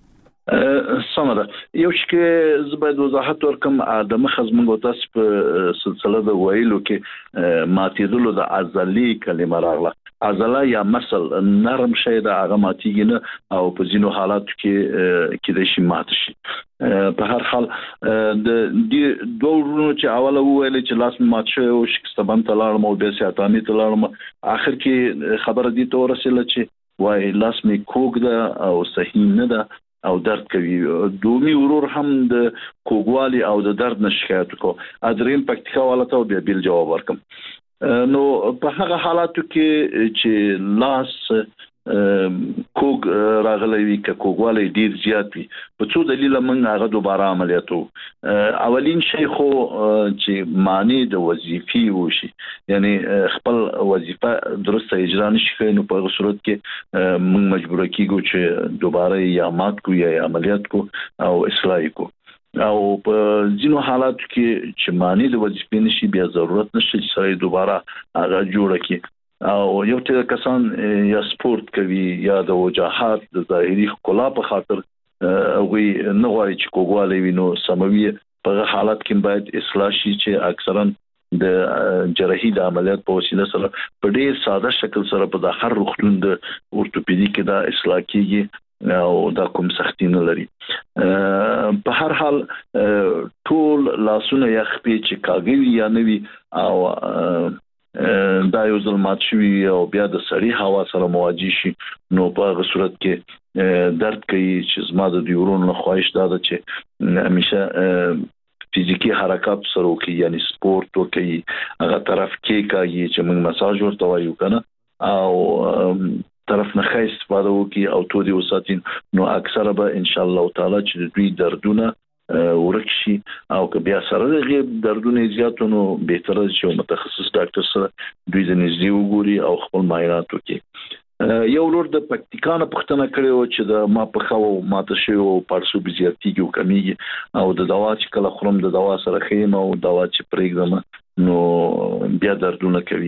سمره یو چې زبید وضاحت ورکم د مخز منګو تاسو په سلسله د ویلو کې ماتیدلو د عضلي کلمه راغله. عضله یا مسل نرم شي د هغه ماتیږي نه او په ځینو حالاتو کې د شي مات شي. په هر حال د دې دوه ورونو چې اوله ویل چې لاس مات شي او شکستبان تلاړم او د سیاتانی تلاړم، اخر کې خبره دي تور رسېله چې وای لاس می کوګ ده او صحیح نه ده او درد کوي. دومي ورور هم د کوګوالي او د درد نه شکایت وکړ. ادرین پکتیکا والته بیا بیل جواب ورکم. نو په هغه حالاتو کې چې لاس کوګ راغلی وي که کوګوالی ډیر زیات وي، په څو دلیله موږ هغه دوباره عملیاتو. اولین شی خو چې معنی د وظیفې وشي، یعنی خپل وظیفه درسته اجرا نشي کوي، نو په هغه صورت کې موږ مجبور کیږو چې دوباره یا مات کو یا عملیات کو او اصلاح کو. او په ځینو حالاتو کې چې معنی د وظیفې نشي، بیا ضرورت نشي چې سړی دوباره هغه جوړ کړي. او یو څه کسان یا سپورت کوي یا د وجاهت د ظاهري ښکلا په خاطر وی نه غواړي چې کوګوالی وي، نو سموي په حالت کې باید اصلاح شي چې اکثرا د جراحي د عملیات په وسیله سره په ډیر ساده شکل سره په د هر روغتون د اورتوپیدیک دا اصلاح کیږي او دا کوم سختي نه لري. په هر حال ټول لاسونه یا خپې چې کاږي یا نوي او دا یو ځل مات شوي او بیا د سړی هوا سره مواجه شي، نو په هغه صورت کې درد کوي. چې زما د دیورونو نه خواهش دا ده چې همیشه فزیکی حرکات سره وکړي، یعنی سپورت وکړي، هغه طرف کې کوي چې موږ مساج ورته وایو کنه، او طرف نه ښه استفاده وکړي او تو دی وساتین، نو اکثره به ان شاء الله تعالی چې دوی دردونه ورکشي. او که بیا سره د غیب دردونه زیاتو، نو بهتره چې متخصص ډاکټر سره دوی د نږدې وګوري او خپل معاینات وکړي. یو لور د پکتیکانو پوښتنه کړې و چې د ما په خو ماته شوی او پارسوب زیاتیږي او کمیږي، او د دوا چې کله خورم د دوا سره خیم او دوا چې پرېږدم نو بیا دردونه کوي.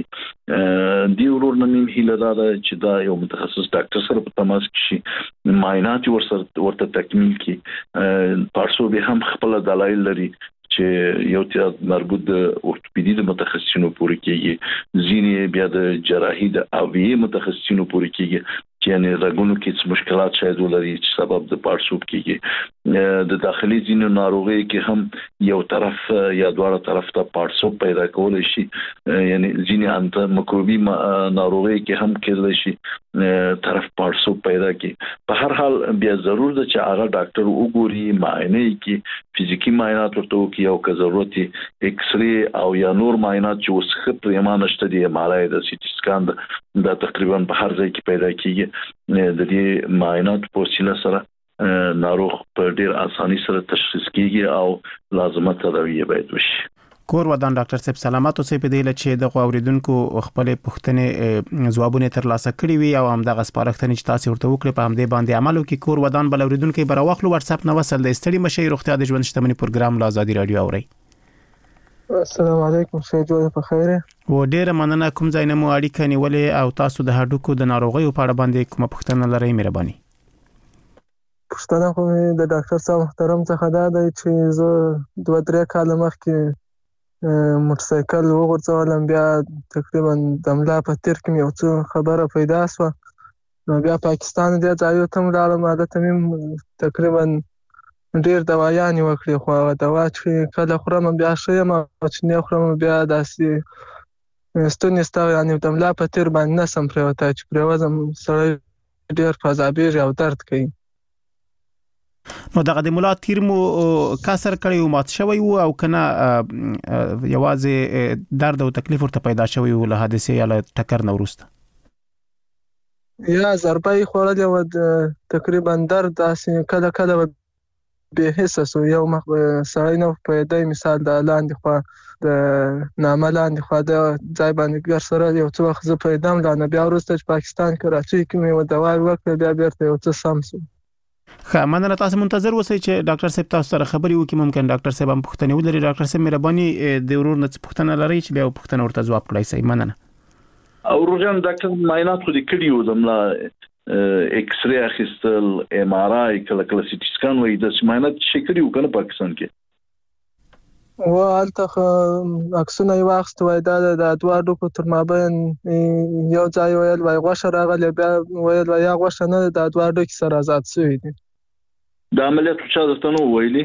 دی ورور نه مين هیله ده چې دا یو متخصص ډاکټر سره په تماس کې شي، معاینات ورته تکمیل کړي. پارسوب هم خپل دلایل لري چې یو ته مربوط د اورتوپیدي د متخصصینو پورې کېږي، ځینې بیا د جراحي د اویه متخصصینو پورې کېږي، یعنی رګونو کې مشکلات شاید ولري چې سبب د پارسوب کېږي. د داخلي ځینو ناروغي کې هم یو طرف یا دواړه طرف ته پارسوب پیدا کول شي، یعنی ځینې انت مکروبي ناروغي کې هم کېدل شي طرف پارسوب پیدا کی. په هر حال بیا ضرور ده چې هغه ډاکټر وګوري، معاینه کې فزیکی معاینات ورته وکړي، او که ضرورت ایکس ری او یا نور معاینات چې وسخه پرېما نشته دي، مالای د سی ټي سکان دا تقریبا په هر ځای کې پیدا کیږي. د دې معاینات په وسیله سره ناروغ په ډیر اساني سره تشخیص کیږي او لازمه تداوی باید وشي. کور ودان ډاکټر صاحب سلامات اوسئ. په دې لچې د اوریدونکو خپل پوښتنې ځوابونه ترلاسه کړي وي او هم د غسپارښتنې چې تاسو ورته وکړي په همدې باندې عمل وکړي. کور ودان بل اوریدونکو بر واخلو واتس اپ نو وصل د استړي مشي روغتیا د ژوند شتمنۍ پروګرام لا آزادي رادیو اوري. السلام علیکم، شه جوړ په خیر. و ډیره مننه. کوم ځای نه مو اړیکه نیولې او تاسو د هډوکو د ناروغیو په اړه باندې کومه پوښتنه لرئ؟ مهرباني. پوښتنه کوم د ډاکټر صاحب محترم څخه دا دی چې زه 2-3 کال مخکې موټرسایکل وغورځولم، بیا تقریبا د ملا په تیر کې مې یو څه خبره پیدا شوه، نو بیا پاکستان دې ځایو ته ولاړم. هلته مې تقریبا ډېر دوايانې وکړې، خو هغه دوا چې کله خورم بیا ښه یم، او چې نه خورم بیا داسې ستونی ستا، یعنې د ملا په تیر باندې نشم پرېوتی، چې پرېوځم سړی ډېر فضابېږي او درد کوي. نو دغه د ملا تیر مو کسر کړی او مات شوی وو او کنه یوازې درد او تکلیف ورته پیدا شوی وو له حادثې یا له ټکر نه وروسته؟ یا ضربه یې خوړلې وه، تقریبا درد داسې کله کله بې حسه سو، یو مخ سړی نه پوهېدی، مثال د لاندې خوا د نامه لاندې خوا د ځای باندې ګر سره یو څه وخت زه پوهېدم، لا نه بیا وروسته چې پاکستان کراچۍ کې مې یوه دوا وکړه، بیا بیرته یو څه سم سو. ښه، مننه. تاسو منتظر اوسئ چې ډاکټر صاحب تاسو سره خبرې وکړي، ممکن ډاکټر صاحب هم پوښتنې ولري. ډاکټر صاحب مهرباني د ورور نه پوښتنه لرئ چې بیا پوښتنه ورته ځواب کړئ. صحیح، مننه. او روزان ډاکټر معاینات خو دې کړي وو، د ملا ایکس ری اخیستل، ام آر آی، کله کله سی ټي سکان وایي، د معاینات شي کړي وو کنه پاکستان کې؟ و هلته عکسونه یې واخیست، وایي دا د دوه هډوکو تر مابین یو ځای ویل وایي غوښه راغلې، بیا ویل وایي یا غوښه نه ده، دا دوه هډوکي سره آزاد شوي دي. د عملیات چا درته نه ویلي؟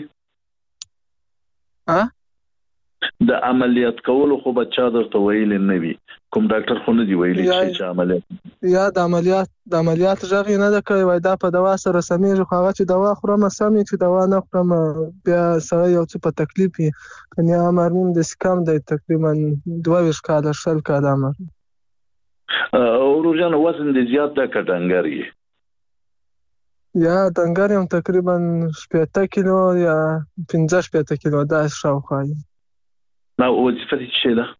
د عملیات کولو خو به چا درته ویلي نه وي؟ کوم ډاکټر خو نه دی ویلي چې عملیات یا د عملیات غږ یې نه ده کړی، وایي دا په دوا سره سمیږي، خو هغه چې دوا خورم سمې، چې دوا نه خورم بیا سړی یو څه په تکلیف وي. کنیا عمر مې داسې کم دی، تقریبا 22 کاله 20 کاله عمر. او روزانه وزن دې زیات ده که ډنګر یې؟ یا ډنګر یم، تقریبا 70 کیلو یا 15 کیلو داسې شاوخوا یم. نو وظیفه دې څه ده؟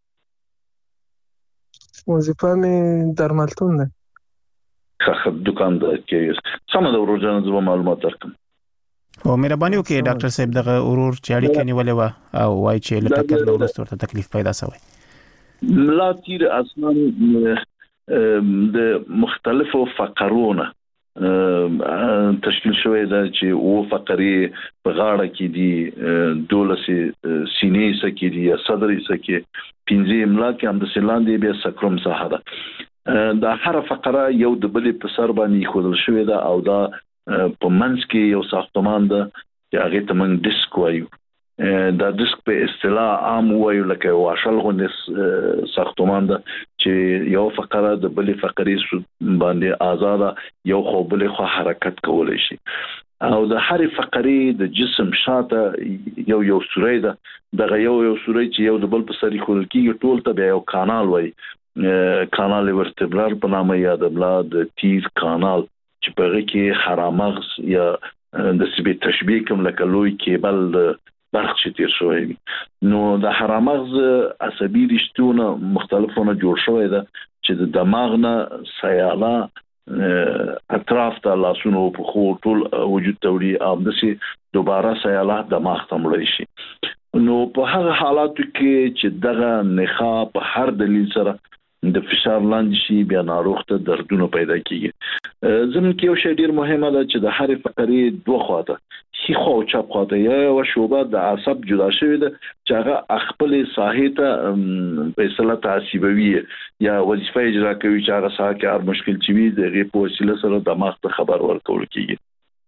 وظیفه مې درملتون ده. ښه، دوکاندار کې. سمه ده روزانه، زه به معلومات درکړم. او مهرباني وکړئ ډاکټر صاحب دغه ورور چې اړیکه نیولې وه او وایي چې له ټکر نه وروسته ورته تکلیف پیدا شوی. ملا تیر اصلا د مختلفو فقرونه تشکیل شوی ده، چې او فقرې په غاړه کې دي، 12 سینې سکه دي یا صدر سکه، 15 املا کې هم د سلاندې بیا سکروم ساحه ده. دا هر فقره یو د بلې په سر باندې خودل شوی ده، او دا په منځ کې یو ساختمان ده چې هغه ته موږ ډیسک وایو. دا ډیسک په اصطلاح عام وایو لکه واشل غوندې ساختمان ده چې یو فقره د بلې فقرې باندې آزاده، یو خو بلې خو حرکت کولی شي. او د هر فقرې د جسم شاته یو سوری ده، دغه یو سوری چې یو د بل په سر خورل کېږي، ټول ته بیا یو کانال وایي، کانال ورتبرال په نامه، یا د ملا د تیر کانال، چې په هغه کې خرامغز یا د سبي تشبیه کوم لکه لوی کیبل د برخ چې تیر شوی وي. نو د خرامغز عصبي رشتونه مختلفونه جوړ شوی ده چې د دماغ نه سیاله اطراف ته لاسونو په خو ټول وجود ته وړي، او داسې دوباره سیاله دماغ ته مړی شي. نو په هغه حالاتو کې چې دغه نخا په هر دلیل سره د فشار لاندې شي، بیا ناروغ ته دردونه پیدا کیږي. زموږ کې یو شی ډیر مهمه ده چې د هر فقرې دوه خواته، ښي خوا او چپ خواته یو شوبه د عصب جدا شوی ده چې هغه خپل ساحې ته فیصله تعصیبوي یا وظیفه اجرا کوي، چې هغه ساحه کې هر مشکل چې وي د غي په وسیله سره دماغ ته خبر ورکول کیږي.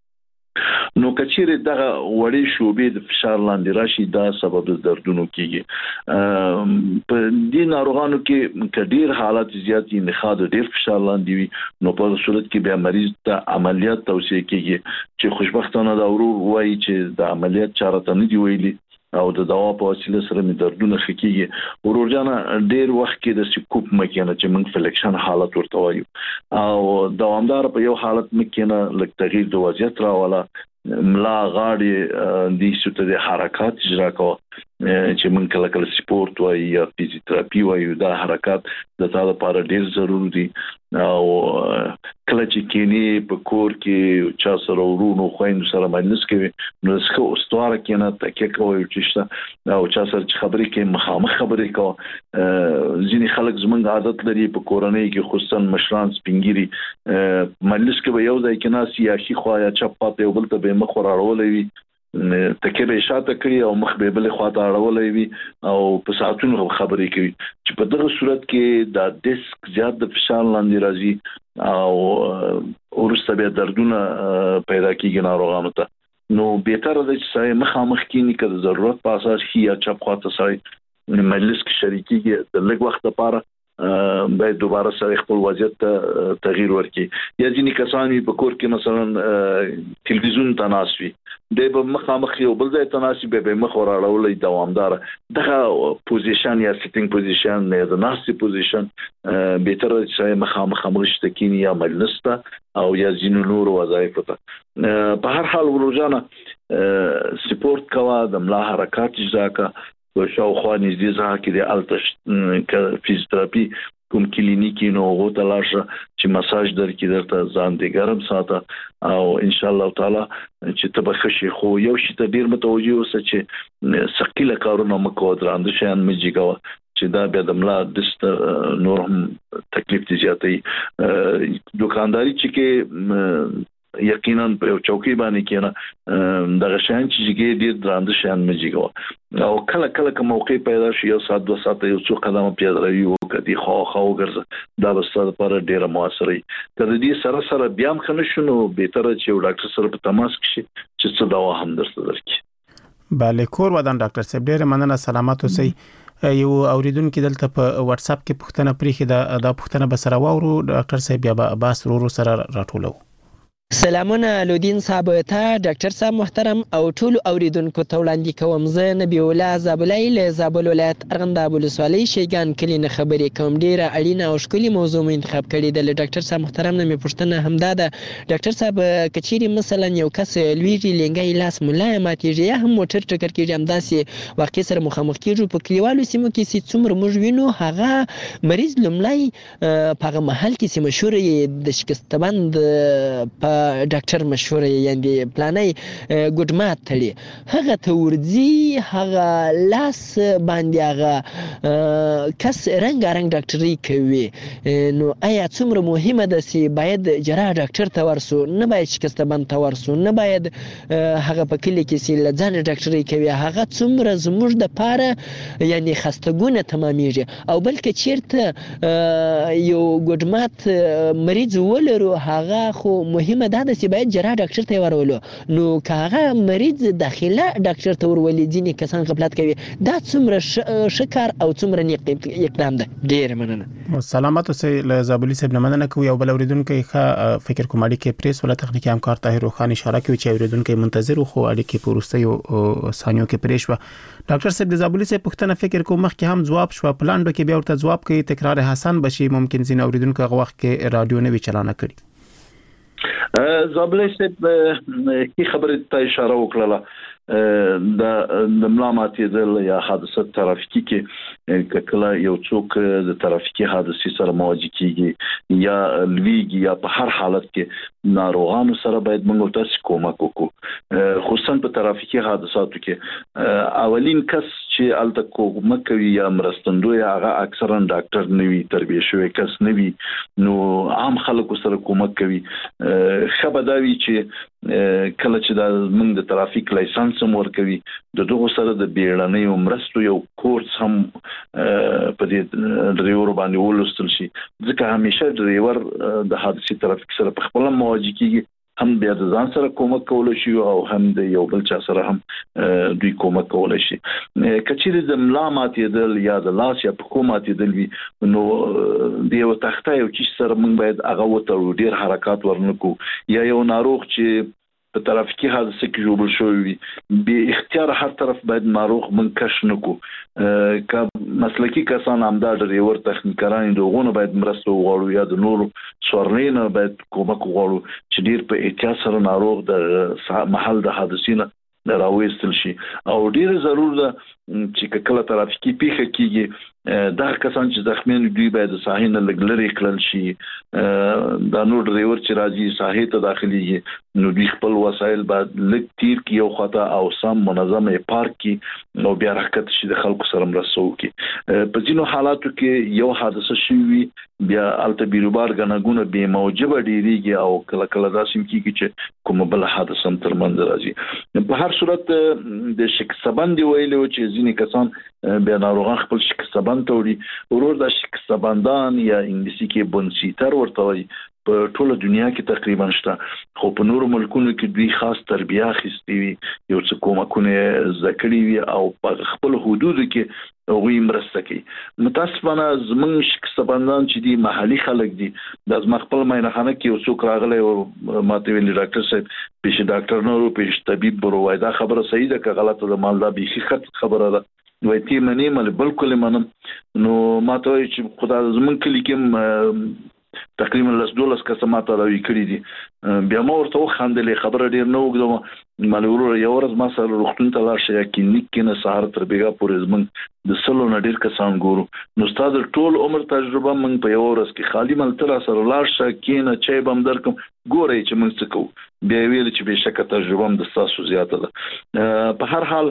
نو کچېره دغه وړې شوبې د فشار لاندې راشي، دا سبب د دردونو کیږي. په دې ناروغانو کې کډیر حالات زیات نخا د ډیر فشار لاندې وي، نو په صورت کې بیا مریض ته عملیات توصیه کیږي، چې خوشبختانه دا ورور وایي چې د عملیات چاره ته نه دی ویلي، او د دوا په وسیله سره می دردونه خکېږي. ورور جان ډیر وخت کې د سکوپ مکینه چې موږ فلیکشن حالت ورته وایو، او دوامدار په یو حالت مکینه لکه تغییر د وضعیت راولا، ملا غاړي د سوته د حرکات اجرا کوي، چې موږ کله کله سپورت وایي یا فزیوتراپي وایو. دا حرکات د تا لپاره ډیر ضروري دي، او کله چې کینی په کور کې چا سره ورونو خويند سره باندې کوي، نو څه استواره کینه تکه کوي چې او چا سره خبرې کې مخامخ خبرې کوي. ځینې خلک زمونږ عادت لري په کورنۍ کې، خصوصا مشران سپینګيري، مجلس کې به یو ځای کې ناس یا شي خو یا چپ پاتې او بل ته به مخ وراړولې وي، تکبه شاته کوي او مخ به بل خواته اړولې وي او په ساعتونو خبرې کوي چې په دغه صورت کې د ډیسک زیات د فشار لاندې راځي او ورسته به دردونه پیدا کیږي ناروغانو ته. نو بهتره ده چې سړی مخامخ کینی که د ضرورت په اساس هي یا چپ خواته سړی مجلس کې شریکي د لږ وخت لپاره باید دوباره سړی خپل وضعیت ته تغییر ورکړي. یا ځینې کسان په کور کې مثلا تلویزیون ته ناست وي د مخامخ یو بل ځای ته ناست به مخ وراړولې دوامدار دغه پوزیشن یا سیټینګ پوزیشن یا د ناستي پوزیشن بهتره چې سړی مخامخ مشته کینی یا مجلس ته او یا ځینو نور وظایف ته. په هر حال ورجانه سپورت کوا د ملا حرکات اجرا کا او شاوخوا نږدې ځای کې د التش فیزیوتراپي کوم کلینیکی نو غوته لاشه چې مساج درکې درته ځان دې ګرم ساته او ان شاء الله تعالی چې تبخشي خو یو شی ته ډیر متوجي اوسه چې ثقيله کارونه مکو درانده شان مجيګه چې دا بیا د ملا دست نور هم تکلیف زیاتې دکانداري چې کې یقینا په چوکۍ باندې کېنه دغه شان چې ډیر درانده شان مجيګه او کله کله کوم موقع پیدا شي یو ساعت 2 ساعت یو څو قدمه پیاده روي وکړي خو ګرځي دا بس لپاره ډیره موثري کله دې سره بیا هم خنه شنو بهتره چې یو ډاکټر سره په تماس کې چې څه دوا هم درته درکړي. bale کور ودان ډاکټر صاحب ډیره مننه سلامات اوسئ. یو اوریدونکو دلته په واتس اپ کې پوښتنه پرېخي دا پوښتنه به سره واورو ډاکټر صاحب یا به باس ورو سره راټولو. سلامونه لودین صاحب ته ډاکټر صاحب محترم او ټول اوریدونکو ته وړاندې کوم زه نبی الله زابلای له زابل ولایت ارغنداب ولسوالۍ شیګان کلی نه خبرې کوم. ډیره اړینه او ښکلي موضوع مې انتخاب کړې ده. ډاکټر صاحب محترم نه مې پوښتنه همدا ده ډاکټر صاحب کچيري مثلا یو کس لویږي لنګي لاس ملای ماتېږي یا هم موټر ټکر کېږي همداسې واقع سره مخامخ کېږي په کلیوالو سیمو کې چې څومره موږ وینو هغه مریض لملای په هغه محل کې چې مشهور د شکستبند په ډاکټر مشهور یاندې پلانای ګډمات تړي هغه تورځي هغه لاس باندې هغه کس رنګ ډاکټري کوي نو آیا څومره مهمه ده چې باید جراح ډاکټر ته ورسو نه باید شکستبند ته ورسو نه باید هغه په کلی کې چې لځان ډاکټري کوي هغه څومره زموږ د پاره یعنی خستګونه تمامېږي او بلکې چیرته یو ګډمات مریض ولرو هغه خو مهمه دا د سی باید جراح ډاکټر ته ورولو نو کاغه مریض داخله ډاکټر ته ورولې ځینې کسان غفلت کوي دا څومره شکر او څومره نیق اقدام ده. ډیر مننه. سلامات اوسئ. له زابلي صاحب مننه کوي او بل اوریدونکو ښه فکر کوم اړیکې پریس ولا تخنیکی همکار طاهر خان اشاره کوي چې اوریدونکو منتظر خو اړیکې پروستیو ثانیو کې پریش و. ډاکټر صاحب د زابلي صاحب پوښتنه فکر کوم مخکې هم جواب شو پلاندو کې بیا ورته جواب کوي تکرار حسن بشي ممکن زین اوریدونکو هغه وخت کې رادیو نه وی چلانه کړي. زابلي صاحب کی خبره ته اشاره وکړه د ملا ماتېدل یا حادثه ترافیکي کې کله یو څوک د ترافیکي حادثې سره مواجه کیږي یا لویږي یا په هر حالت کې ناروغانو سره باید موږ تاسو کومک وکړو خصوصا په ترافیکي حادثاتو کې اولین کس چې الته کومک کوي یا مرستندوی هغه اکثرا ډاکټر نوي تربیه شوی کس نوي نو عام خلکو سره کومک کوي خبرداري چې کله چې د موږ د ترافیک لایسنس مور کوي د دغه سره د بیړنۍ مرستو یو کورس هم په دې ډرایور باندې ولستل شي ځکه همیشه ډرایور د حادثې ترافیک سره په خپل مواجه کیږي هم بیا د ځان سره کومک کول شي او هم د یو بل چا سره هم دوی کومک کول شي. کچېر د ملا ماتېدل یا د لاس یا په کومه ماتېدل وي نو د یو تخته یو چې سره موږ باید هغه وته ډیر حرکت ورنکو یا یو ناروغ چې په ترافیکي حادثه کې جوړ شوی به اختیار هر طرف باید ناروغ منکش نکو که مسلکی کسان همدا ډرایور تخنیکران دغه باید مرسته وغواړو یا د نور سورلینه باید کومک وغواړو چې ډیر په احتیاط سره ناروغ د محل د حادثې نه راوېستل شي او ډیر ضرور ده چې کله ترافیکي پیښه کیږي دا کسان چې زخمیان دوی باید د ساحې نه لږ لرې کړل شي. دا نور ډرایور چې راځي ساحې ته داخليږي نو دوی خپل وسایل باید لږ تیر کی یو خطا او سم منظم پارک کی نو بیا حرکت شي د خلکو سره مرسته وکړي. په ځینو حالاتو کې یو حادثه شوي بیا الته بیروبار غنګونه به موجبه ډیریږي او کله کله داسې کیږي چې کوم بل حادثه هم تر منځ راځي. په هر صورت د شکسبند ویلو چې ځینې کسان بیا ناروغان خپل شکسبند توړي ورور د شکسبندان یا انګلیسي کې بونسیتر ورته وي په ټوله دنیا کې تقریبا شته خو په نورو ملکونو کې دوی خاص تربیه اخیستي وي یو څه کومکونه ذکرې وي او په خپل حدودو کې وی مرسته کوي. متاسفانه زمونږ شکسبندان چې دي محلي خلک دي د خپل ماینخانه کې یو څوک راغلی او ماته ویل ډاکټر صاحب پیش ډاکټر نورو پیش طبيب بروای دا خبره صحیح ده که غلطه ده مالدا به خط خبره ده وای تی منی مل بالکل منم. نو ماته چې خدای زمونږ کلی کې تقریبا $10 کسمات راوي کړی دي بیا ما ورته خندلې خبره ډیر نو وګدم مالورو یو ورځ ما سره روغتون ته لاړ شي کلینیک کې نه سهار تر بیګا پورې زمون د سلو نډیر کسان ګورو نو ستاسو ټول عمر تجربه من په یو ورځ کې خالی مل تر سره لاړ شي کینه چای بم درکم ګورې چې موږ څه کوو بیا ویل چې به شکه تجربه هم د تاسو زیاته ده. په هر حال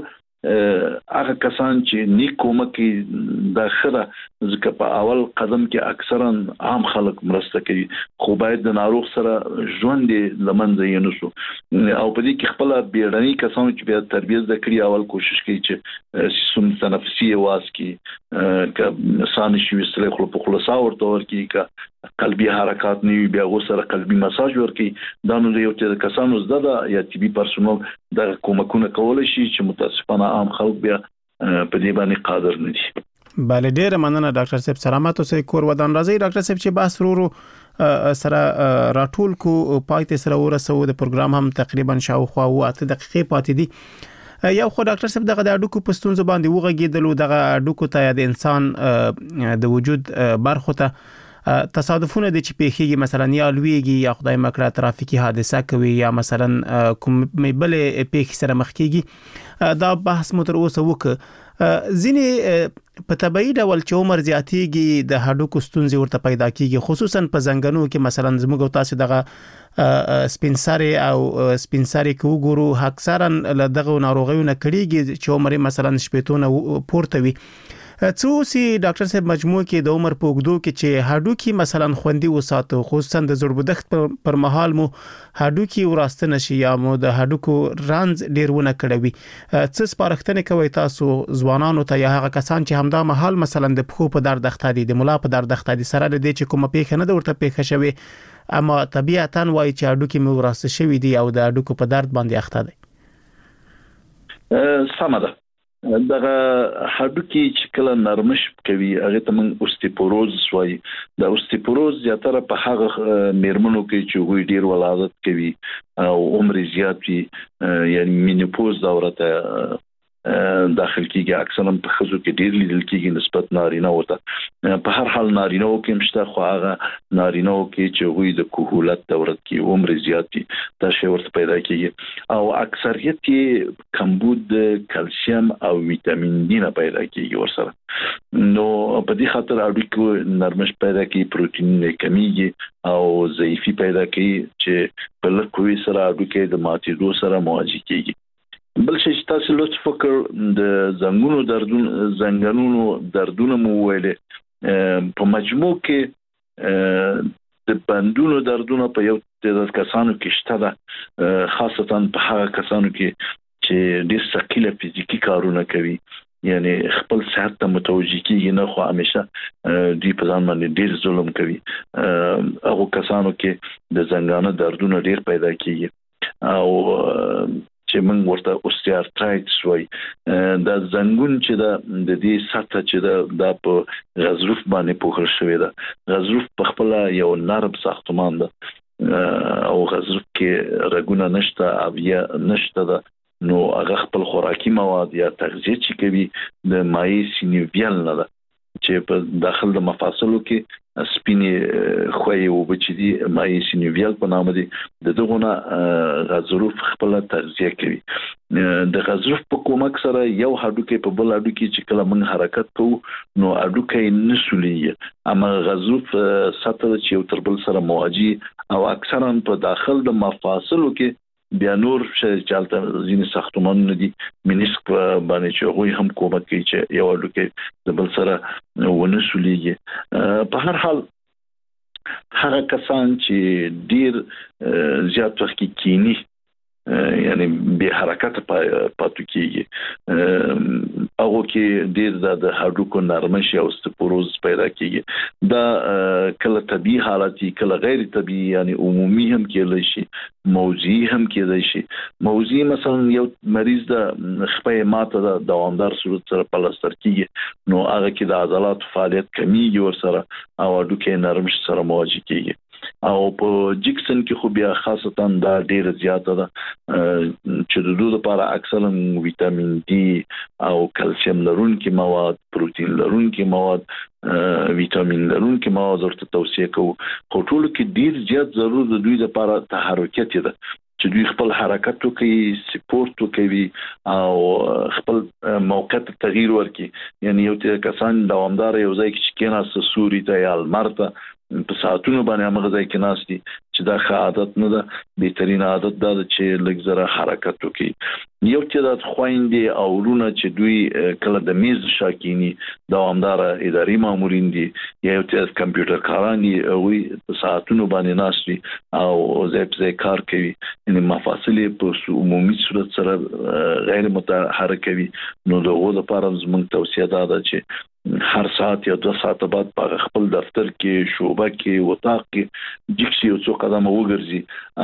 هغه کسان چې نیکومه کې داخله ځکه په اول قدم کې اکثرا عام خلک مرسته کوي خو باید د ناروغ سره ژوند لمنځه یې نشو او په دې کې خپل بیړني کسان چې بیا تربیه ذکرې اول کوشش کوي چې سیستم تنفسي واس کې ک سان شي وسله خپل په خلاصا ورته ورکی ک قلبي حرکات نیوي بیا غوسره قلبي مساج ورکی دا نو یو چې کسانو زده یا طبي پرسونل د کومکونه کول شي چې متاسفانه عام خلک بیا په دې باندې قادر نه دي. بله ډیره مننه ډاکټر صاحب سلامات اوسئ کور ودان راځي. ډاکټر صاحب چې بحث ورو سره راټول کو پاتې سره ورسو د پروګرام هم تقریبا شاوخوا 8 دقیقې پاتې دي. یو خو ډاکټر صاحب دغه د اډوکو پستونځ باندې وغږیدلو دغه اډوکو ته د انسان د وجود برخو ته تصادفونه د چې پیخیږي مثلا یا لویږي یا خدای مکړه ترافیکي حادثه کوي یا مثلا کوم بل پیخ سره مخ کیږي دا بحث مو تر اوسه وکړ. ځینې په طبيعي ډول چې عمر زیاتیږي د هډوکو ستونزې ورته پیدا کیږي خصوصا په زنګنو کې مثلا زموږ تاسو دغه سپینساري او سپینساري کو ګورو اکثرا دغه ناروغیو نه کړيږي چې عمر مثلا شپېتونه پورته وي. څو سي ډاکټر صاحب مجموع کې د عمر په وګړو کې چې هډوکي مثلا خوندي وساتو خصوصا د زړبودښت پر مهال مو هډوکي وراستنه شي یا مو د هډوکو رانز ډیرونه کړوي څه سپارښتنه کوي تاسو ځوانانو ته یا هغه کسان چې همدا مهال مثلا د پخو په درد اخته دي د مولا په درد اخته دي سره د دې چې کومه پیښه نه ورته پیښه شوي اما طبيعتاً وایي چې هډوکي مو وراسته شوي دي او د هډوکو په درد باندې اخته دي. سمه ده دغه هډوکي چې کله نرمش کوي هغه ته موږ اوستیپوروز وایي. د اوستیپوروز زیاتره په هغه میرمنو کې چې وګړي ډیر ولادت کوي او عمر زیات وي یعنی مینوپوز دوره ته داخل کیږي اکثرا په خزو کې ډیر لیدل کیږي نسبت نارینه وته په هر حال نارینه او کې مشته خو هغه نارینه او کې چې وګړي د کوهولت دوره کې عمر زیات دي دا شی ورته پیدا کیږي او اکثریت کې کمبود کلسیم او ویټامین ډي نه پیدا کیږي ورسره نو په دې خاطر اډوکو نرمش پیدا کوي پروتین نه کمیږي او ضعیفي پیدا کوي چې په لکوي سره اډوکو د ماتېدو سره مواجه کیږي. بل شي چې تاسو لوڅ فکر د زنګونو دردونه مو ویلې په مجموع کې د بندونو دردونه په یو تعداد کسانو کې شته ده خاصتا په هغه کسانو کې چې ډېر ثقيله فزیکی کارونه کوي یعنی خپل صحت ته متوجي کیږي نه خو همیشه دوی په ځان باندې ډېر ظلم کوي هغه کسانو کې د زنګانه دردونه ډېر پیدا کیږي او چې موږ ورته اوستیارترایټس وایي دا زنګون چې د دې سطح چې د په غضروف باندې پوښل شوی ده غضروف په خپل یو نرم ساختمان ده او غضروف کې رګونه نشته او یا نشته ده نو هغه خپل خوراکي مواد یا تغذیه چې کوي د مایع سینوویال نه ده چې په داخل د مفاصلو کې سپینې خوې او بچدي مای سینویال په نامه دي دغه غضروف خپل تغذیه کوي د غضروف په کومک سره یو هډوکی په بل هډوکی چې کله موږ حرکت کوو نو هډوکی نسولي اما غضروف سطح چې یو تر بل سره مواجه او اکثرا په داخل د مفاصلو کې بیا نور چې چالت ځینې ساختمانونه دي منسک باندې چې هغه هم کومک کوي چې یو هډوکی د بل سره ونسوليږي په هر حال هر کسان چې ډیر زیات وخت کینی یعنی به حرکت پاتو کیږي هغه کې ډیر د هډوکو نرمش او استپوروز پیدا کیږي دا کله طبيعي حالتي کله غیر طبيعي یعنی عمومي هم کېدای شي موضعي هم کېدای شي موضعي مثلا یو مریض د خپې ماته د دوامدار صورت سره پلاستر کیږي نو هغه کې د عضلات فعالیت کمیږي ور سره او هډوکو نرمش سره مواجه کیږي او په جکسن کې خو بیا خاصتا دا ډیر زیاته ده چې د دوی لپاره اکثرا ویټامین ډي او کلسیم لرونکي مواد پروتین لرونکي مواد ویټامین لرونکي مواد ورته توصیه کوو خو ټول کې ډیر زیات ضرورت د دوی لپاره تحرکات ده چې دوی خپل حرکت کوي سپورت کوي او خپل موقت تغییر ورکي یعنی یو کسان دوامدار یو ځای کې کېناست سوري ته یا المرته په ساعتونو باندې هغه ځای کې ناشتي چې دا ښه عادت نه ده بهترین عادت دا چې لږ زره حرکت وکړي یو چې د خويندې او ورونه چې دوی کله د میز شاکینی دوامدار اداري مامورین دي یا یو چې کمپیوټر کاران دي وي په ساعتونو باندې ناشتي او ځای کار کوي یعنی مفاصل په عمومي صورت سره غیر متحرک وي نو دغه لپاره زموږ توصیه ده چې هر ساعت یا 2 ساعت بعد په خپل دفتر کې شوبه کې وطاق کې جکسي او څو قدمه وګرځي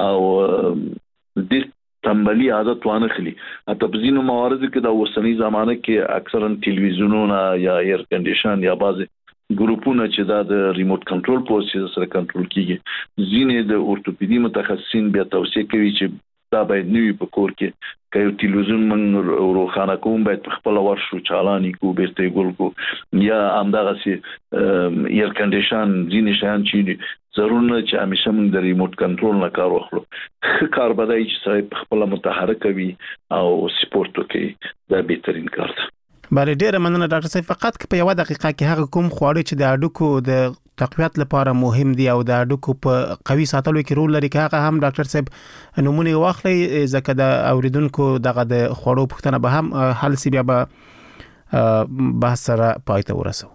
او د تنبلي عادت وانه خلی اته په ځینو مواردو کې د اوسنۍ زمانه کې اکثرا ټلویزیونونه یا ایر کنډیشن یا بعض ګروپونه چې د ریموټ کنټرول پروسس سره کنټرول کیږي ځینې د اورتوپیدي متخصصین بیا توصیه کوي چې دا باید نوی په کور کې کایو تلویزیون من روخانه کوم باید خپل ورشو چالانې کو بیرته ګل کو یا همدغه سي ایر کنډیشن ځینې شان چې ضرور نه چې همیشه موږ د ریموټ کنټرول نه کار واخلو کار بدای چې سړی خپل متحرک وي او سپورت کوي دا بهترین کار ده بله ډیره مننه ډاکټر صاحب فقط په یو دقیقه کې هغه کوم خواړه چې د هډوکو د تقویت لپاره مهم دي او د هډوکو په قوي ساتلو کې رول لري هغه هم ډاکټر صاحب نمونه واخلي ځکه د اوریدونکو دغه د خوړو پوښتنه به هم حل سی بیا به بحث سره پای ته ورسو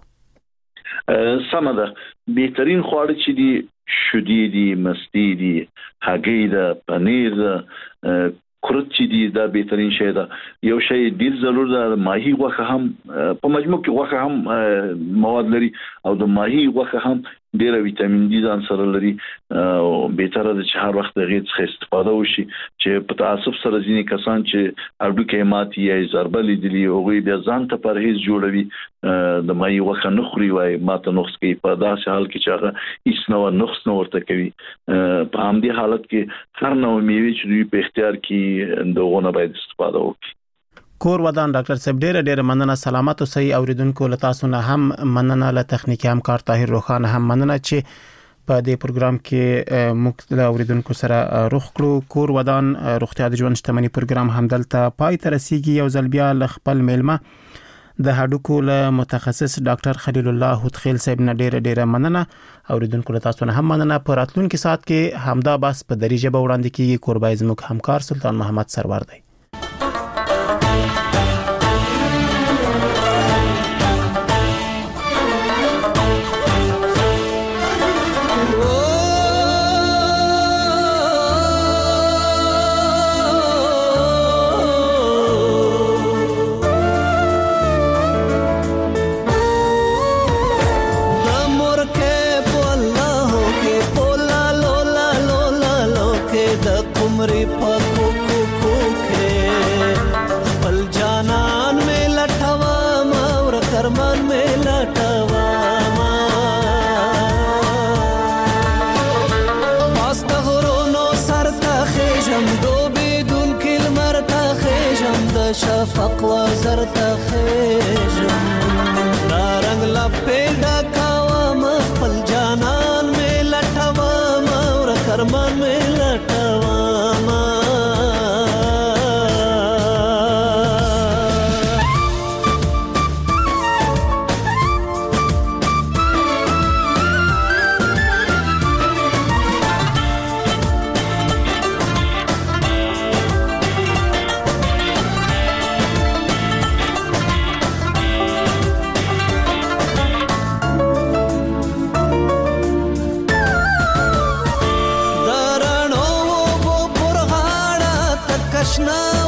سمه ده بهترین خواړه چې دي شودي دي مستی دي هګۍ ده پنیر ده کورت چې دي دا بهترین شی ده یو شی ډیر ضرور ده ماهی غوښه هم په مجموع کې غوښه هم مواد لري او د ماهی غوښه هم ډیر ویټامین ډي ځان سره لري او بهتره ده چې هر وخت دغه څخه استفاده وشي چې په تاسف سره ځینې کسان چې هډوکي ماتي یا ضربه لیدلي او بیا ځان ته پرهیز جوړوي د ماهی غوښه نه خوري وای ماته نقص کوي په داسې حال کې چې هغه هیڅ نو نقص نه ورته کوي په همدې حالت کې هر نوع میوه چې دوی په اختیار کې دغه باید استفاده وکړي کور ودان ډاکټر صاحب ډیره مننه سلامت او صحیح اوریدونکو له تاسو نه هم مننه له تخنیکی همکار طاهر روخان هم مننه چې په دې پروګرام کې مختلف اوریدونکو سره روغ کړو کور ودان روغتیا د ژوند شتمنۍ پروګرام هم دلته پای ته رسیدي یو ځل بیا ل خپل میلمه د هډوکو له متخصص ډاکټر خلیل الله هوتخیل صاحب نه ډیره مننه اوریدونکو له تاسو نه هم مننه په راتلونکي ساعت کې همدا بس په دری ژبه وړاندې کیږي کوربای زموږ همکار سلطان محمد سرور دی شفق وزرت خیجم نارنگ لپیدا کوا مخفل جان آشنا